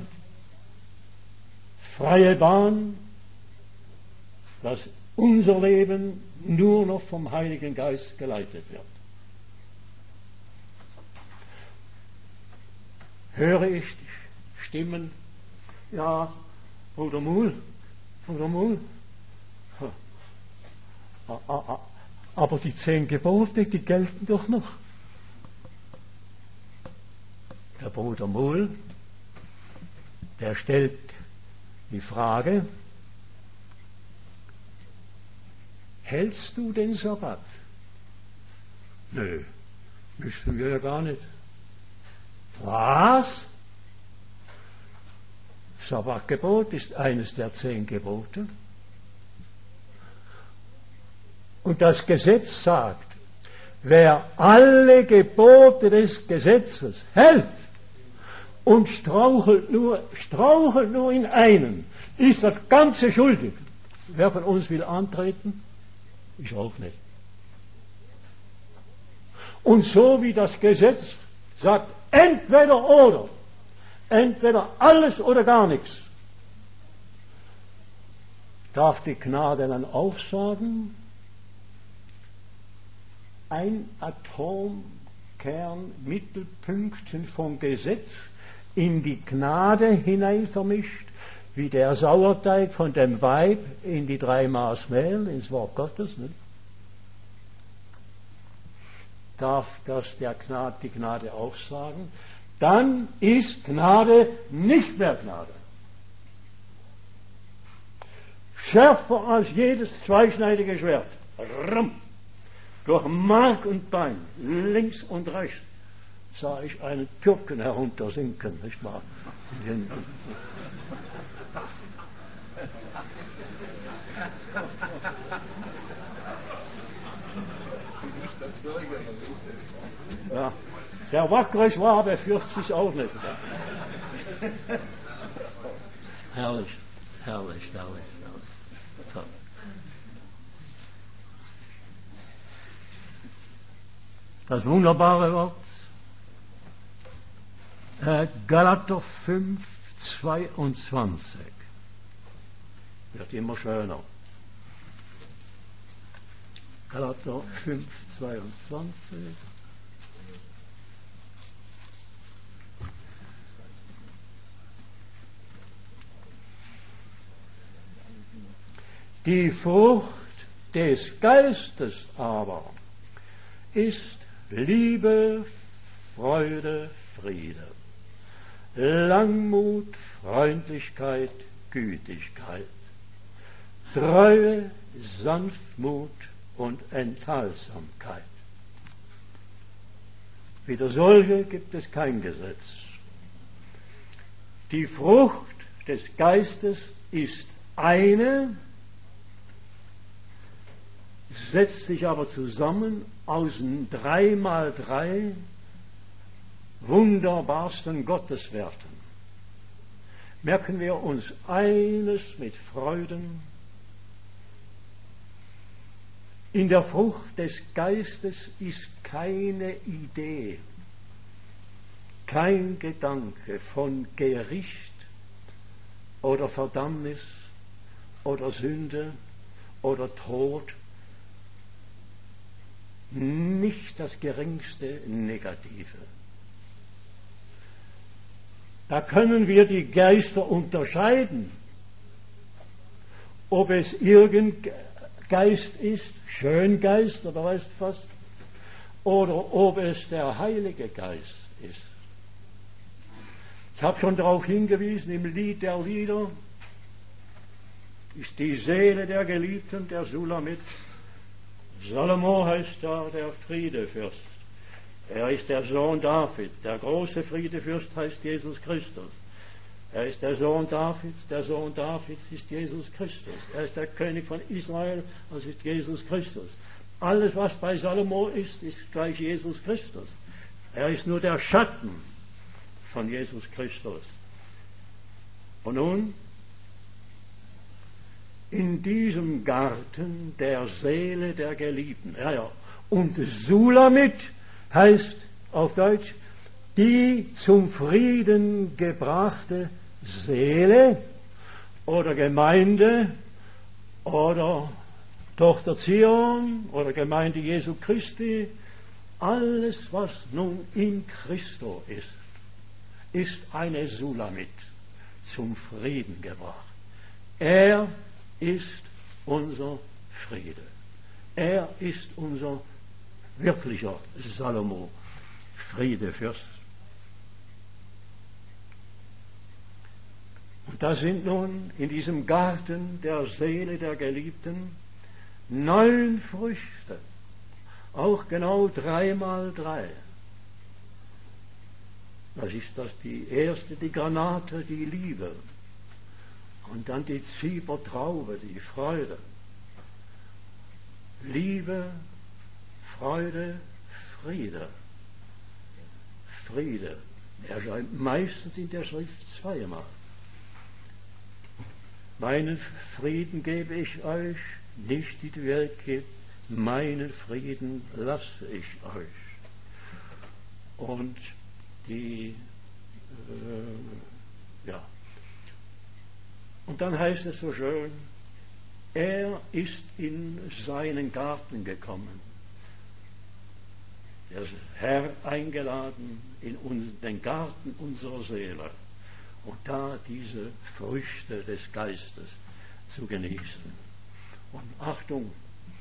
freie Bahn, dass unser Leben nur noch vom Heiligen Geist geleitet wird. Höre ich die Stimmen? Ja, Bruder Muhl, aber die 10 Gebote, die gelten doch noch. Der Bruder Muhl, der stellt die Frage: Hältst du den Sabbat? Nö, müssen wir ja gar nicht. Was? Sabbatgebot ist eines der 10 Gebote. Und das Gesetz sagt, wer alle Gebote des Gesetzes hält und strauchelt nur in einem, ist das Ganze schuldig. Wer von uns will antreten? Ich auch nicht. Und so wie das Gesetz sagt, entweder oder, entweder alles oder gar nichts, darf die Gnade dann auch sagen, ein Atomkern Mittelpünktchen vom Gesetz in die Gnade hinein vermischt, wie der Sauerteig von dem Weib in die 3 Maß Mehl, ins Wort Gottes. Ne? Darf das die Gnade auch sagen? Dann ist Gnade nicht mehr Gnade. Schärfer als jedes zweischneidige Schwert. Rumm. Durch Mark und Bein, links und rechts, sah ich einen Türken heruntersinken, nicht wahr? Ja, der wackere Schwabe fürchtet sich auch nicht. Herrlich. Das wunderbare Wort, Galater 5, 22, wird immer schöner. Galater 5, 22. Die Frucht des Geistes aber ist Liebe, Freude, Friede, Langmut, Freundlichkeit, Gütigkeit, Treue, Sanftmut und Enthaltsamkeit. Wider solche gibt es kein Gesetz. Die Frucht des Geistes ist eine, setzt sich aber zusammen aus den 3x3 wunderbarsten Gotteswerten. merken wir uns eines mit Freuden: In der Frucht des Geistes ist keine Idee, kein Gedanke von Gericht oder Verdammnis oder Sünde oder Tod, nicht das geringste Negative. Da können wir die Geister unterscheiden, ob es irgendein Geist ist, Schöngeist oder weißt du was, oder ob es der Heilige Geist ist. Ich habe schon darauf hingewiesen, im Lied der Lieder ist die Seele der Geliebten, der Sulamit. Salomo heißt da der Friedefürst. Er ist der Sohn David. Der große Friedefürst heißt Jesus Christus. Er ist der Sohn Davids. Der Sohn Davids ist Jesus Christus. Er ist der König von Israel. Das ist Jesus Christus. Alles, was bei Salomo ist, ist gleich Jesus Christus. Er ist nur der Schatten von Jesus Christus. Und nun, in diesem Garten der Seele der Geliebten. Und Sulamit heißt auf Deutsch die zum Frieden gebrachte Seele oder Gemeinde oder Tochter Zion oder Gemeinde Jesu Christi. Alles, was nun in Christo ist, ist eine Sulamit, zum Frieden gebracht. Er ist unser Friede. Er ist unser wirklicher Salomo, Friedefürst. Und da sind nun in diesem Garten der Seele der Geliebten 9 Früchte, auch genau 3 mal 3. Das ist die erste, die Granate, die Liebe. Und dann die Zypertraube, die Freude. Liebe, Freude, Friede. Friede erscheint meistens in der Schrift 2-mal. Meinen Frieden gebe ich euch, nicht die Welt gibt, meinen Frieden lasse ich euch. Und Und dann heißt es so schön, er ist in seinen Garten gekommen. Der Herr eingeladen in den Garten unserer Seele und da diese Früchte des Geistes zu genießen. Und Achtung,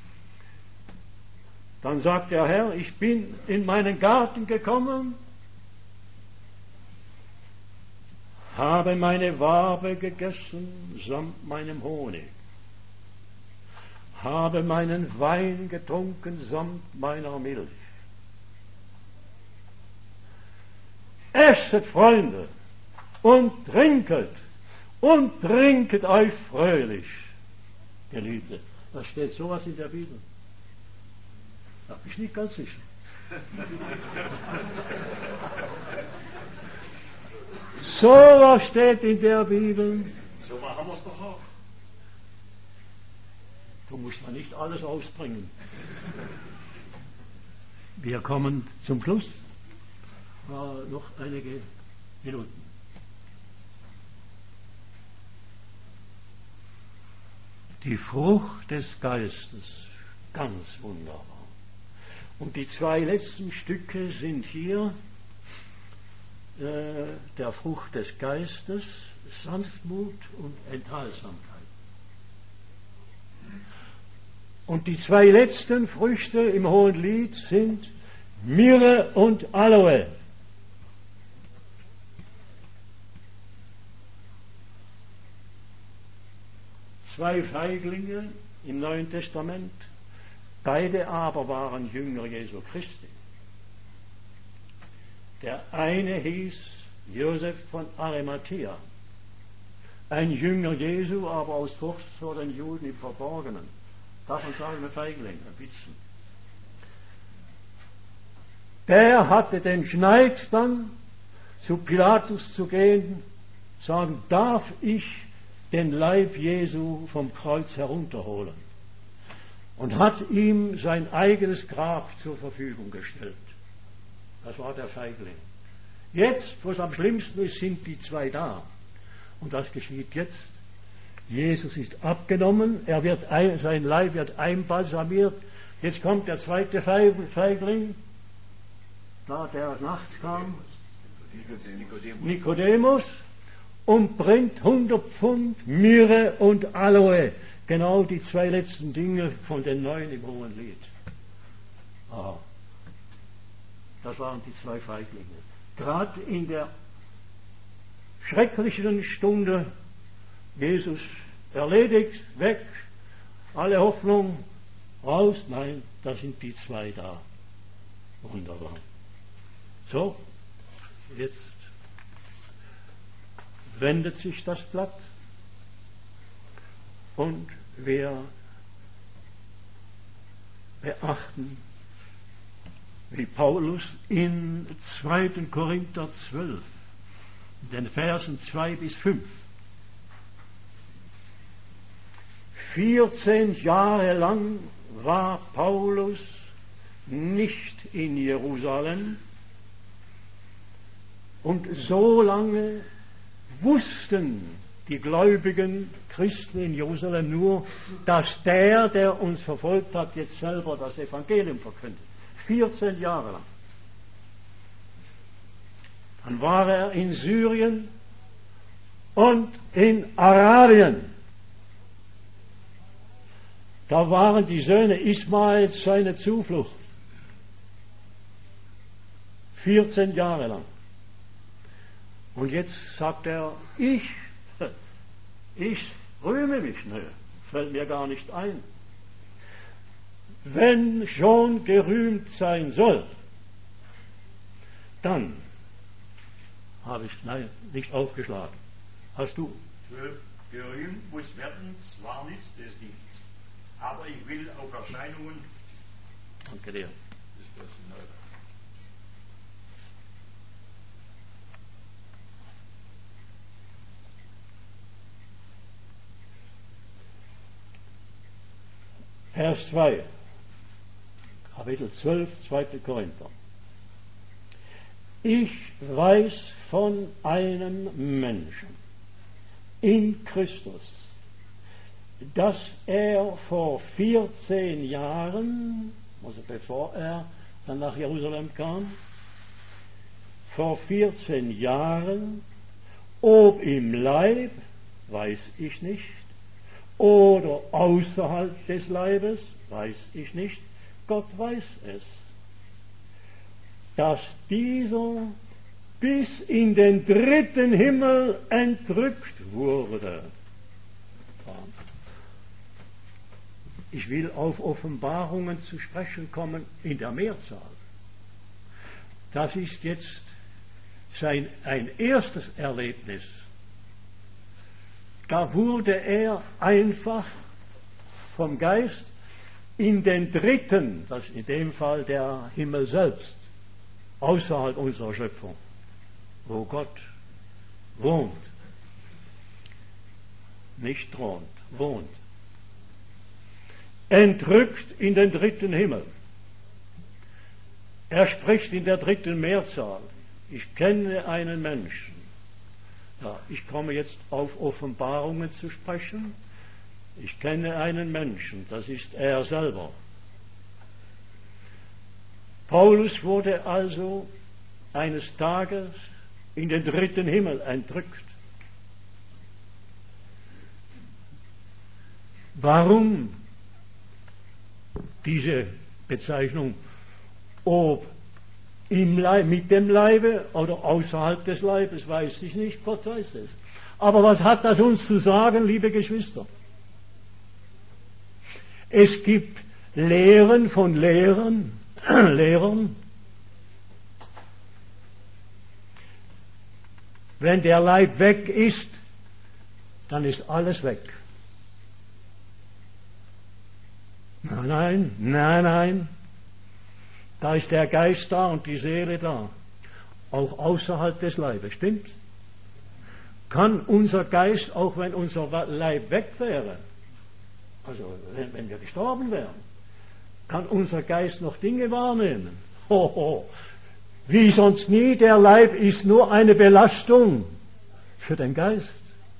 dann sagt der Herr, ich bin in meinen Garten gekommen, habe meine Wabe gegessen samt meinem Honig, habe meinen Wein getrunken samt meiner Milch. Esset, Freunde, und trinket euch fröhlich, Geliebte. Da steht sowas in der Bibel. Da bin ich nicht ganz sicher. Sowas steht in der Bibel. So machen wir es doch auch. Du musst ja nicht alles ausbringen. Wir kommen zum Schluss. Noch einige Minuten. Die Frucht des Geistes, ganz wunderbar. Und die 2 letzten Stücke sind hier der Frucht des Geistes, Sanftmut und Enthaltsamkeit. Und die 2 letzten Früchte im Hohen Lied sind Myrrhe und Aloe. Zwei Feiglinge im Neuen Testament, beide aber waren Jünger Jesu Christi. Der eine hieß Josef von Arimathea, ein Jünger Jesu, aber aus Furcht vor den Juden im Verborgenen. Davon sagen wir Feigling ein bisschen. Der hatte den Schneid dann, zu Pilatus zu gehen, sagen, darf ich den Leib Jesu vom Kreuz herunterholen? Und hat ihm sein eigenes Grab zur Verfügung gestellt. Das war der Feigling. Jetzt, wo es am schlimmsten ist, sind die zwei da. Und was geschieht jetzt? Jesus ist abgenommen, sein Leib wird einbalsamiert. Jetzt kommt der zweite Feigling, da der nachts kam, Nikodemus, und bringt 100 Pfund Myrrhe und Aloe. Genau die zwei letzten Dinge von den 9 im Hohen Lied. Das waren die zwei Feiglinge. Gerade in der schrecklichen Stunde, Jesus erledigt, weg, alle Hoffnung, raus, nein, da sind die zwei da. Wunderbar. So, jetzt wendet sich das Blatt und wir beachten, wie Paulus in 2. Korinther 12, den Versen 2 bis 5, 14 Jahre lang war Paulus nicht in Jerusalem und so lange wussten die gläubigen Christen in Jerusalem nur, dass der uns verfolgt hat, jetzt selber das Evangelium verkündet. 14 Jahre lang. Dann war er in Syrien und in Arabien. Da waren die Söhne Ismaels seine Zuflucht. 14 Jahre lang. Und jetzt sagt er, ich rühme mich, fällt mir gar nicht ein. Wenn schon gerühmt sein soll, dann habe ich, nicht aufgeschlagen. Hast du? Gerühmt muss werden, zwar nützt es nichts, aber ich will auf Erscheinungen. Danke dir. Ist das neu? Vers 2, Kapitel 12, 2. Korinther. Ich weiß von einem Menschen in Christus, dass er vor 14 Jahren, also bevor er dann nach Jerusalem kam, vor 14 Jahren, ob im Leib, weiß ich nicht, oder außerhalb des Leibes, weiß ich nicht, Gott weiß es, dass dieser bis in den 3. Himmel entrückt wurde. Ich will auf Offenbarungen zu sprechen kommen in der Mehrzahl. Das ist jetzt ein erstes Erlebnis. Da wurde er einfach vom Geist in den 3., das ist in dem Fall der Himmel selbst, außerhalb unserer Schöpfung, wo Gott wohnt, nicht thront, wohnt, entrückt in den 3. Himmel. Er spricht in der 3. Mehrzahl. Ich kenne einen Menschen. Ja, ich komme jetzt auf Offenbarungen zu sprechen. Ich kenne einen Menschen, das ist er selber. Paulus wurde also eines Tages in den 3. Himmel entrückt. Warum diese Bezeichnung? Ob mit dem Leibe oder außerhalb des Leibes, weiß ich nicht, Gott weiß es. Aber was hat das uns zu sagen, liebe Geschwister? Es gibt Lehren von Lehrern. Wenn der Leib weg ist, dann ist alles weg. Nein. Da ist der Geist da und die Seele da. Auch außerhalb des Leibes, stimmt's? kann unser Geist, auch wenn unser Leib weg wäre, also wenn wir gestorben wären, kann unser Geist noch Dinge wahrnehmen. Hoho, wie sonst nie, der Leib ist nur eine Belastung für den Geist.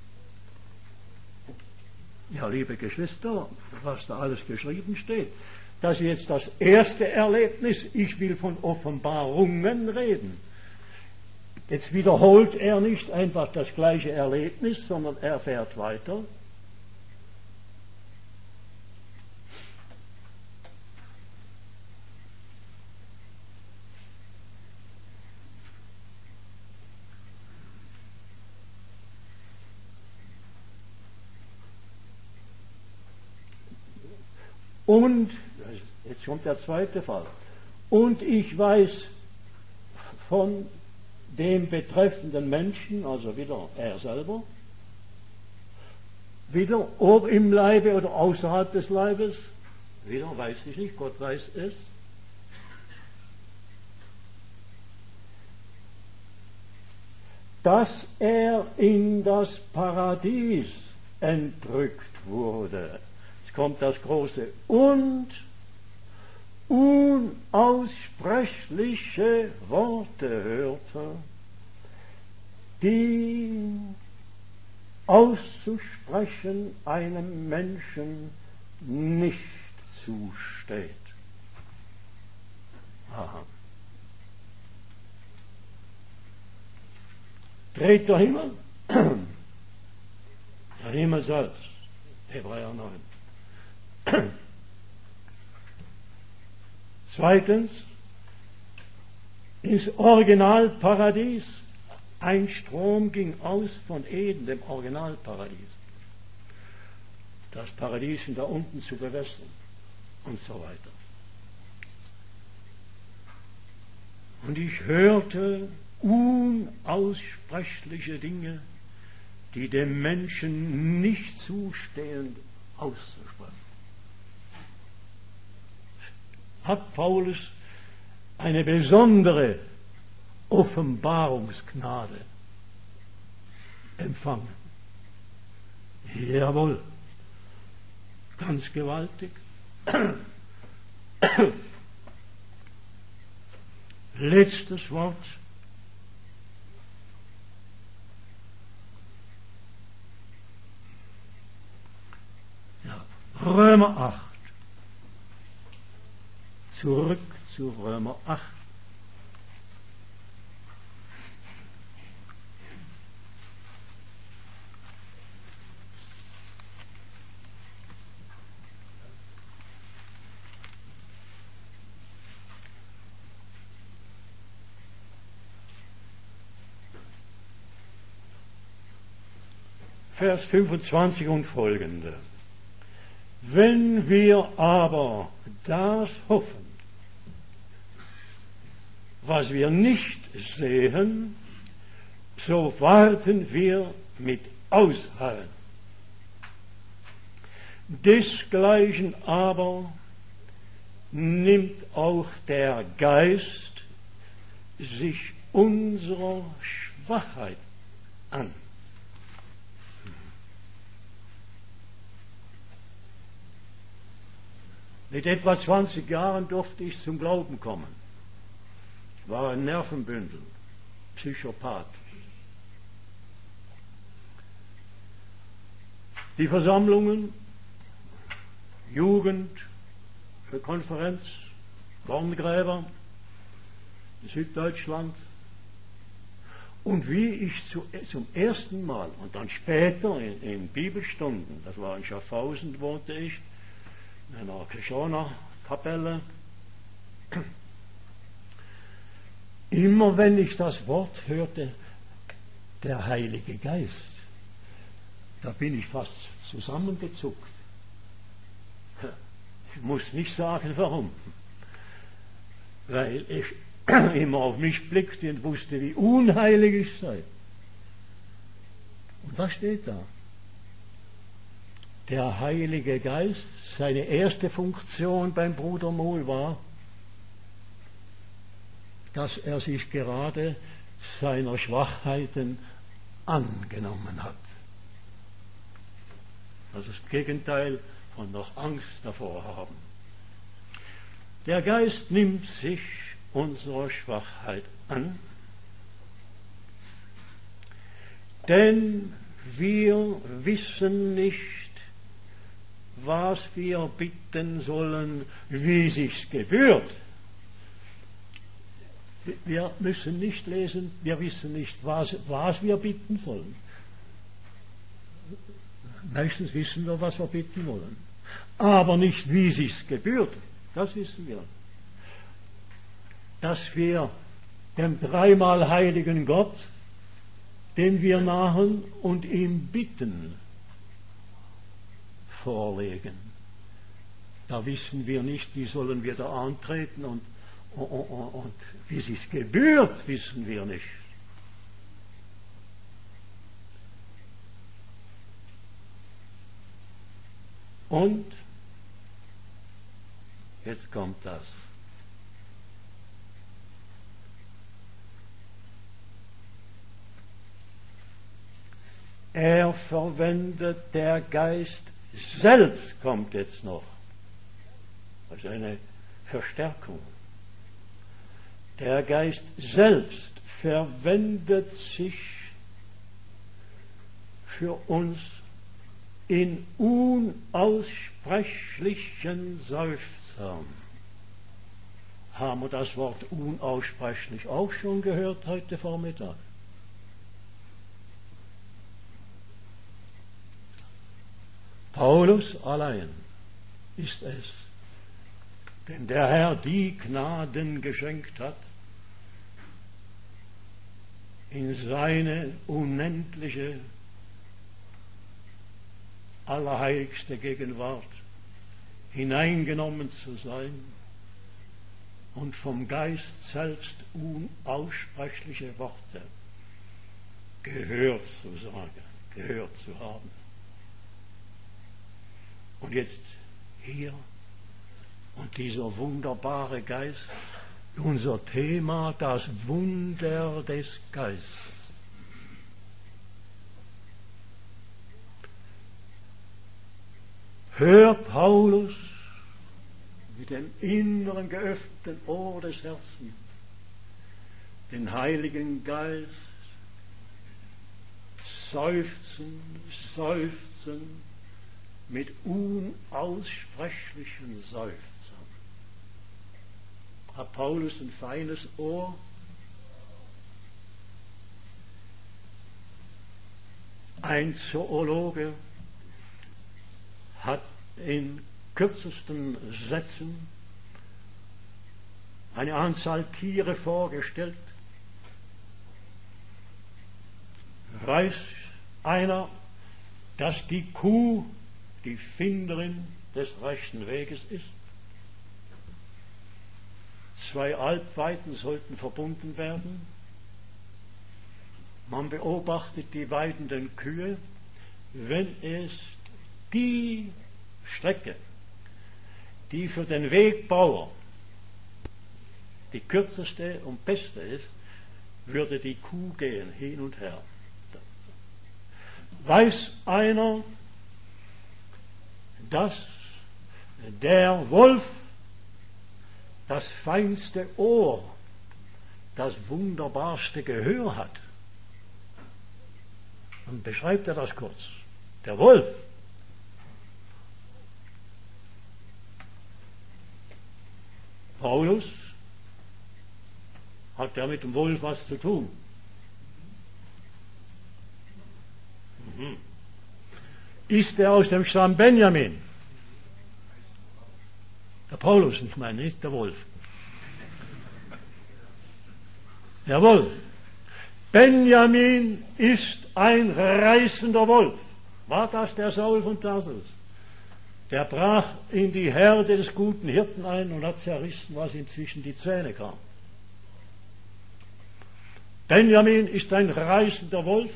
Ja, liebe Geschwister, was da alles geschrieben steht, das ist jetzt das erste Erlebnis. Ich will von Offenbarungen reden. Jetzt wiederholt er nicht einfach das gleiche Erlebnis, sondern er fährt weiter. Und, jetzt kommt der zweite Fall, und ich weiß von dem betreffenden Menschen, also wieder er selber, wieder ob im Leibe oder außerhalb des Leibes, wieder weiß ich nicht, Gott weiß es, dass er in das Paradies entrückt wurde. Jetzt kommt das große und unaussprechliche Worte hörte, die auszusprechen einem Menschen nicht zusteht. Aha. Dritter Himmel, der Himmel selbst, Hebräer 9. Zweitens, ins Originalparadies. Ein Strom ging aus von Eden, dem Originalparadies. Das Paradies sind da unten zu bewässern und so weiter. Und ich hörte unaussprechliche Dinge, die dem Menschen nicht zustehen, auszusprechen. Hat Paulus eine besondere Offenbarungsgnade empfangen? Jawohl, ganz gewaltig. Letztes Wort. Ja, Römer 8. Zurück zu Römer 8. Vers 25 und folgende. Wenn wir aber das hoffen, was wir nicht sehen, so warten wir mit Ausharren. Desgleichen aber nimmt auch der Geist sich unserer Schwachheit an. Mit etwa 20 Jahren durfte ich zum Glauben kommen. Ich war ein Nervenbündel, Psychopath. Die Versammlungen, Jugend, Konferenz, Korngräber, Süddeutschland. Und wie ich zum ersten Mal und dann später in Bibelstunden, das war in Schaffhausen, wohnte ich, in einer Kirchoner-Kapelle. Immer wenn ich das Wort hörte, der Heilige Geist, da bin ich fast zusammengezuckt. Ich muss nicht sagen, warum. Weil ich immer auf mich blickte und wusste, wie unheilig ich sei. Und was steht da? Der Heilige Geist, seine erste Funktion beim Bruder Mohl war, dass er sich gerade seiner Schwachheiten angenommen hat. Das ist das Gegenteil von noch Angst davor haben. Der Geist nimmt sich unserer Schwachheit an, denn wir wissen nicht, was wir bitten sollen, wie sich's gebührt. Wir müssen nicht lesen, wir wissen nicht, was wir bitten sollen. Meistens wissen wir, was wir bitten wollen, aber nicht, wie sich's gebührt. Das wissen wir. Dass wir dem dreimal heiligen Gott, dem wir nahen und ihm bitten, vorlegen. Da wissen wir nicht, wie sollen wir da antreten und wie es sich gebührt, wissen wir nicht. Und jetzt kommt das. Er verwendet, der Geist selbst kommt jetzt noch. Also eine Verstärkung. Der Geist selbst verwendet sich für uns in unaussprechlichen Seufzern. Haben wir das Wort unaussprechlich auch schon gehört heute Vormittag? Paulus allein ist es, dem der Herr die Gnaden geschenkt hat, in seine unendliche, allerheiligste Gegenwart hineingenommen zu sein und vom Geist selbst unaussprechliche Worte gehört zu sagen, gehört zu haben. Und jetzt hier und dieser wunderbare Geist, unser Thema, das Wunder des Geistes. Hört Paulus mit dem inneren geöffneten Ohr des Herzens den Heiligen Geist seufzen, seufzen mit unaussprechlichen Seufzern. Hat Paulus ein feines Ohr? Ein Zoologe hat in kürzesten Sätzen eine Anzahl Tiere vorgestellt. Weiß einer, dass die Kuh die Finderin des rechten Weges ist? 2 Alpweiden sollten verbunden werden. Man beobachtet die weidenden Kühe, wenn es die Strecke, die für den Wegbauer die kürzeste und beste ist, würde die Kuh gehen, hin und her. Weiß einer, dass der Wolf das feinste Ohr, das wunderbarste Gehör hat? Dann beschreibt er das kurz. Der Wolf. Paulus hat ja mit dem Wolf was zu tun. Ist er aus dem Stamm Benjamin? Der Paulus, ich meine nicht der Wolf. Der Wolf. Benjamin ist ein reißender Wolf. War das der Saul von Tarsus? Der brach in die Herde des guten Hirten ein und hat zerrissen, was ihm zwischen die Zähne kam. Benjamin ist ein reißender Wolf.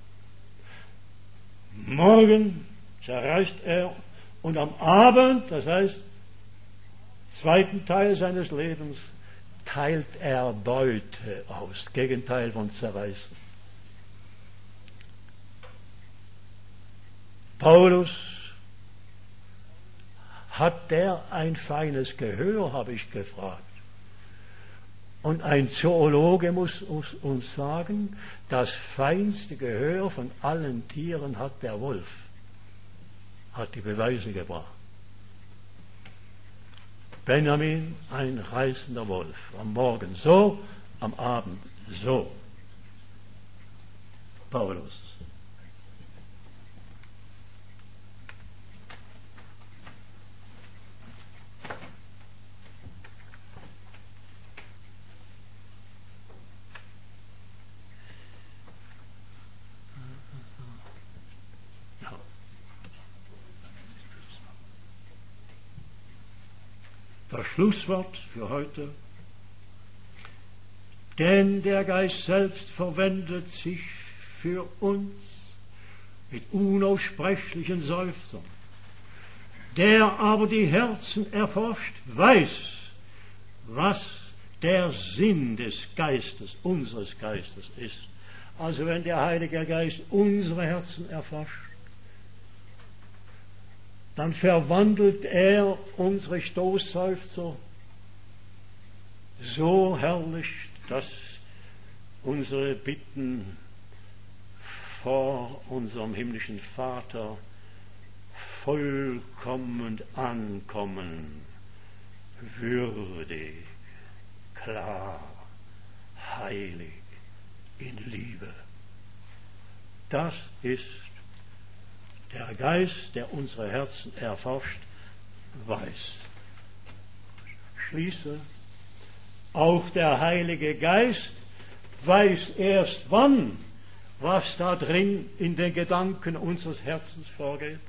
Morgen zerreißt er und am Abend, das heißt, zweiten Teil seines Lebens, teilt er Beute aus. Gegenteil von zerreißen. Paulus, hat der ein feines Gehör, habe ich gefragt. Und ein Zoologe muss uns sagen, das feinste Gehör von allen Tieren hat der Wolf. Hat die Beweise gebracht. Benjamin, ein reißender Wolf. Am Morgen so, am Abend so. Paulus. Das Schlusswort für heute. Denn der Geist selbst verwendet sich für uns mit unaussprechlichen Seufzern. Der aber die Herzen erforscht, weiß, was der Sinn des Geistes, unseres Geistes ist. Also wenn der Heilige Geist unsere Herzen erforscht, dann verwandelt er unsere Stoßseufzer so herrlich, dass unsere Bitten vor unserem himmlischen Vater vollkommen ankommen, würdig, klar, heilig, in Liebe. Das ist der Geist, der unsere Herzen erforscht, weiß. Schließe. Auch der Heilige Geist weiß erst wann, was da drin in den Gedanken unseres Herzens vorgeht,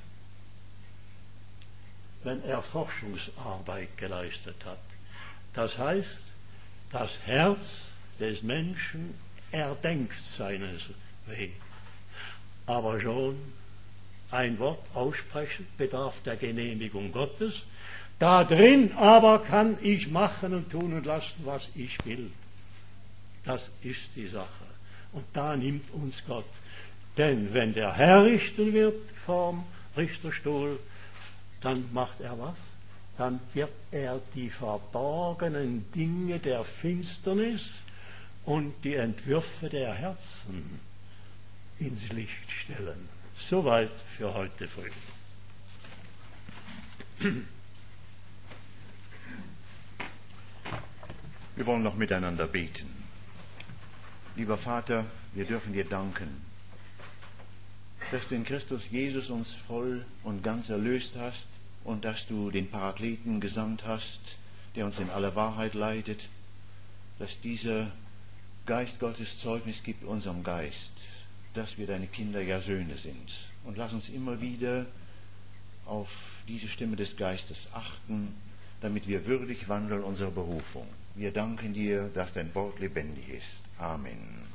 wenn er Forschungsarbeit geleistet hat. Das heißt, das Herz des Menschen erdenkt seines Wegs. Aber schon ein Wort aussprechen bedarf der Genehmigung Gottes. Da drin aber kann ich machen und tun und lassen, was ich will. Das ist die Sache. Und da nimmt uns Gott. Denn wenn der Herr richten wird vom Richterstuhl, dann macht er was? Dann wird er die verborgenen Dinge der Finsternis und die Entwürfe der Herzen ins Licht stellen. Soweit für heute früh. Wir wollen noch miteinander beten. Lieber Vater, wir dürfen dir danken, dass du in Christus Jesus uns voll und ganz erlöst hast und dass du den Parakleten gesandt hast, der uns in alle Wahrheit leitet, dass dieser Geist Gottes Zeugnis gibt unserem Geist, dass wir deine Kinder, ja Söhne sind. Und lass uns immer wieder auf diese Stimme des Geistes achten, damit wir würdig wandeln unserer Berufung. Wir danken dir, dass dein Wort lebendig ist. Amen.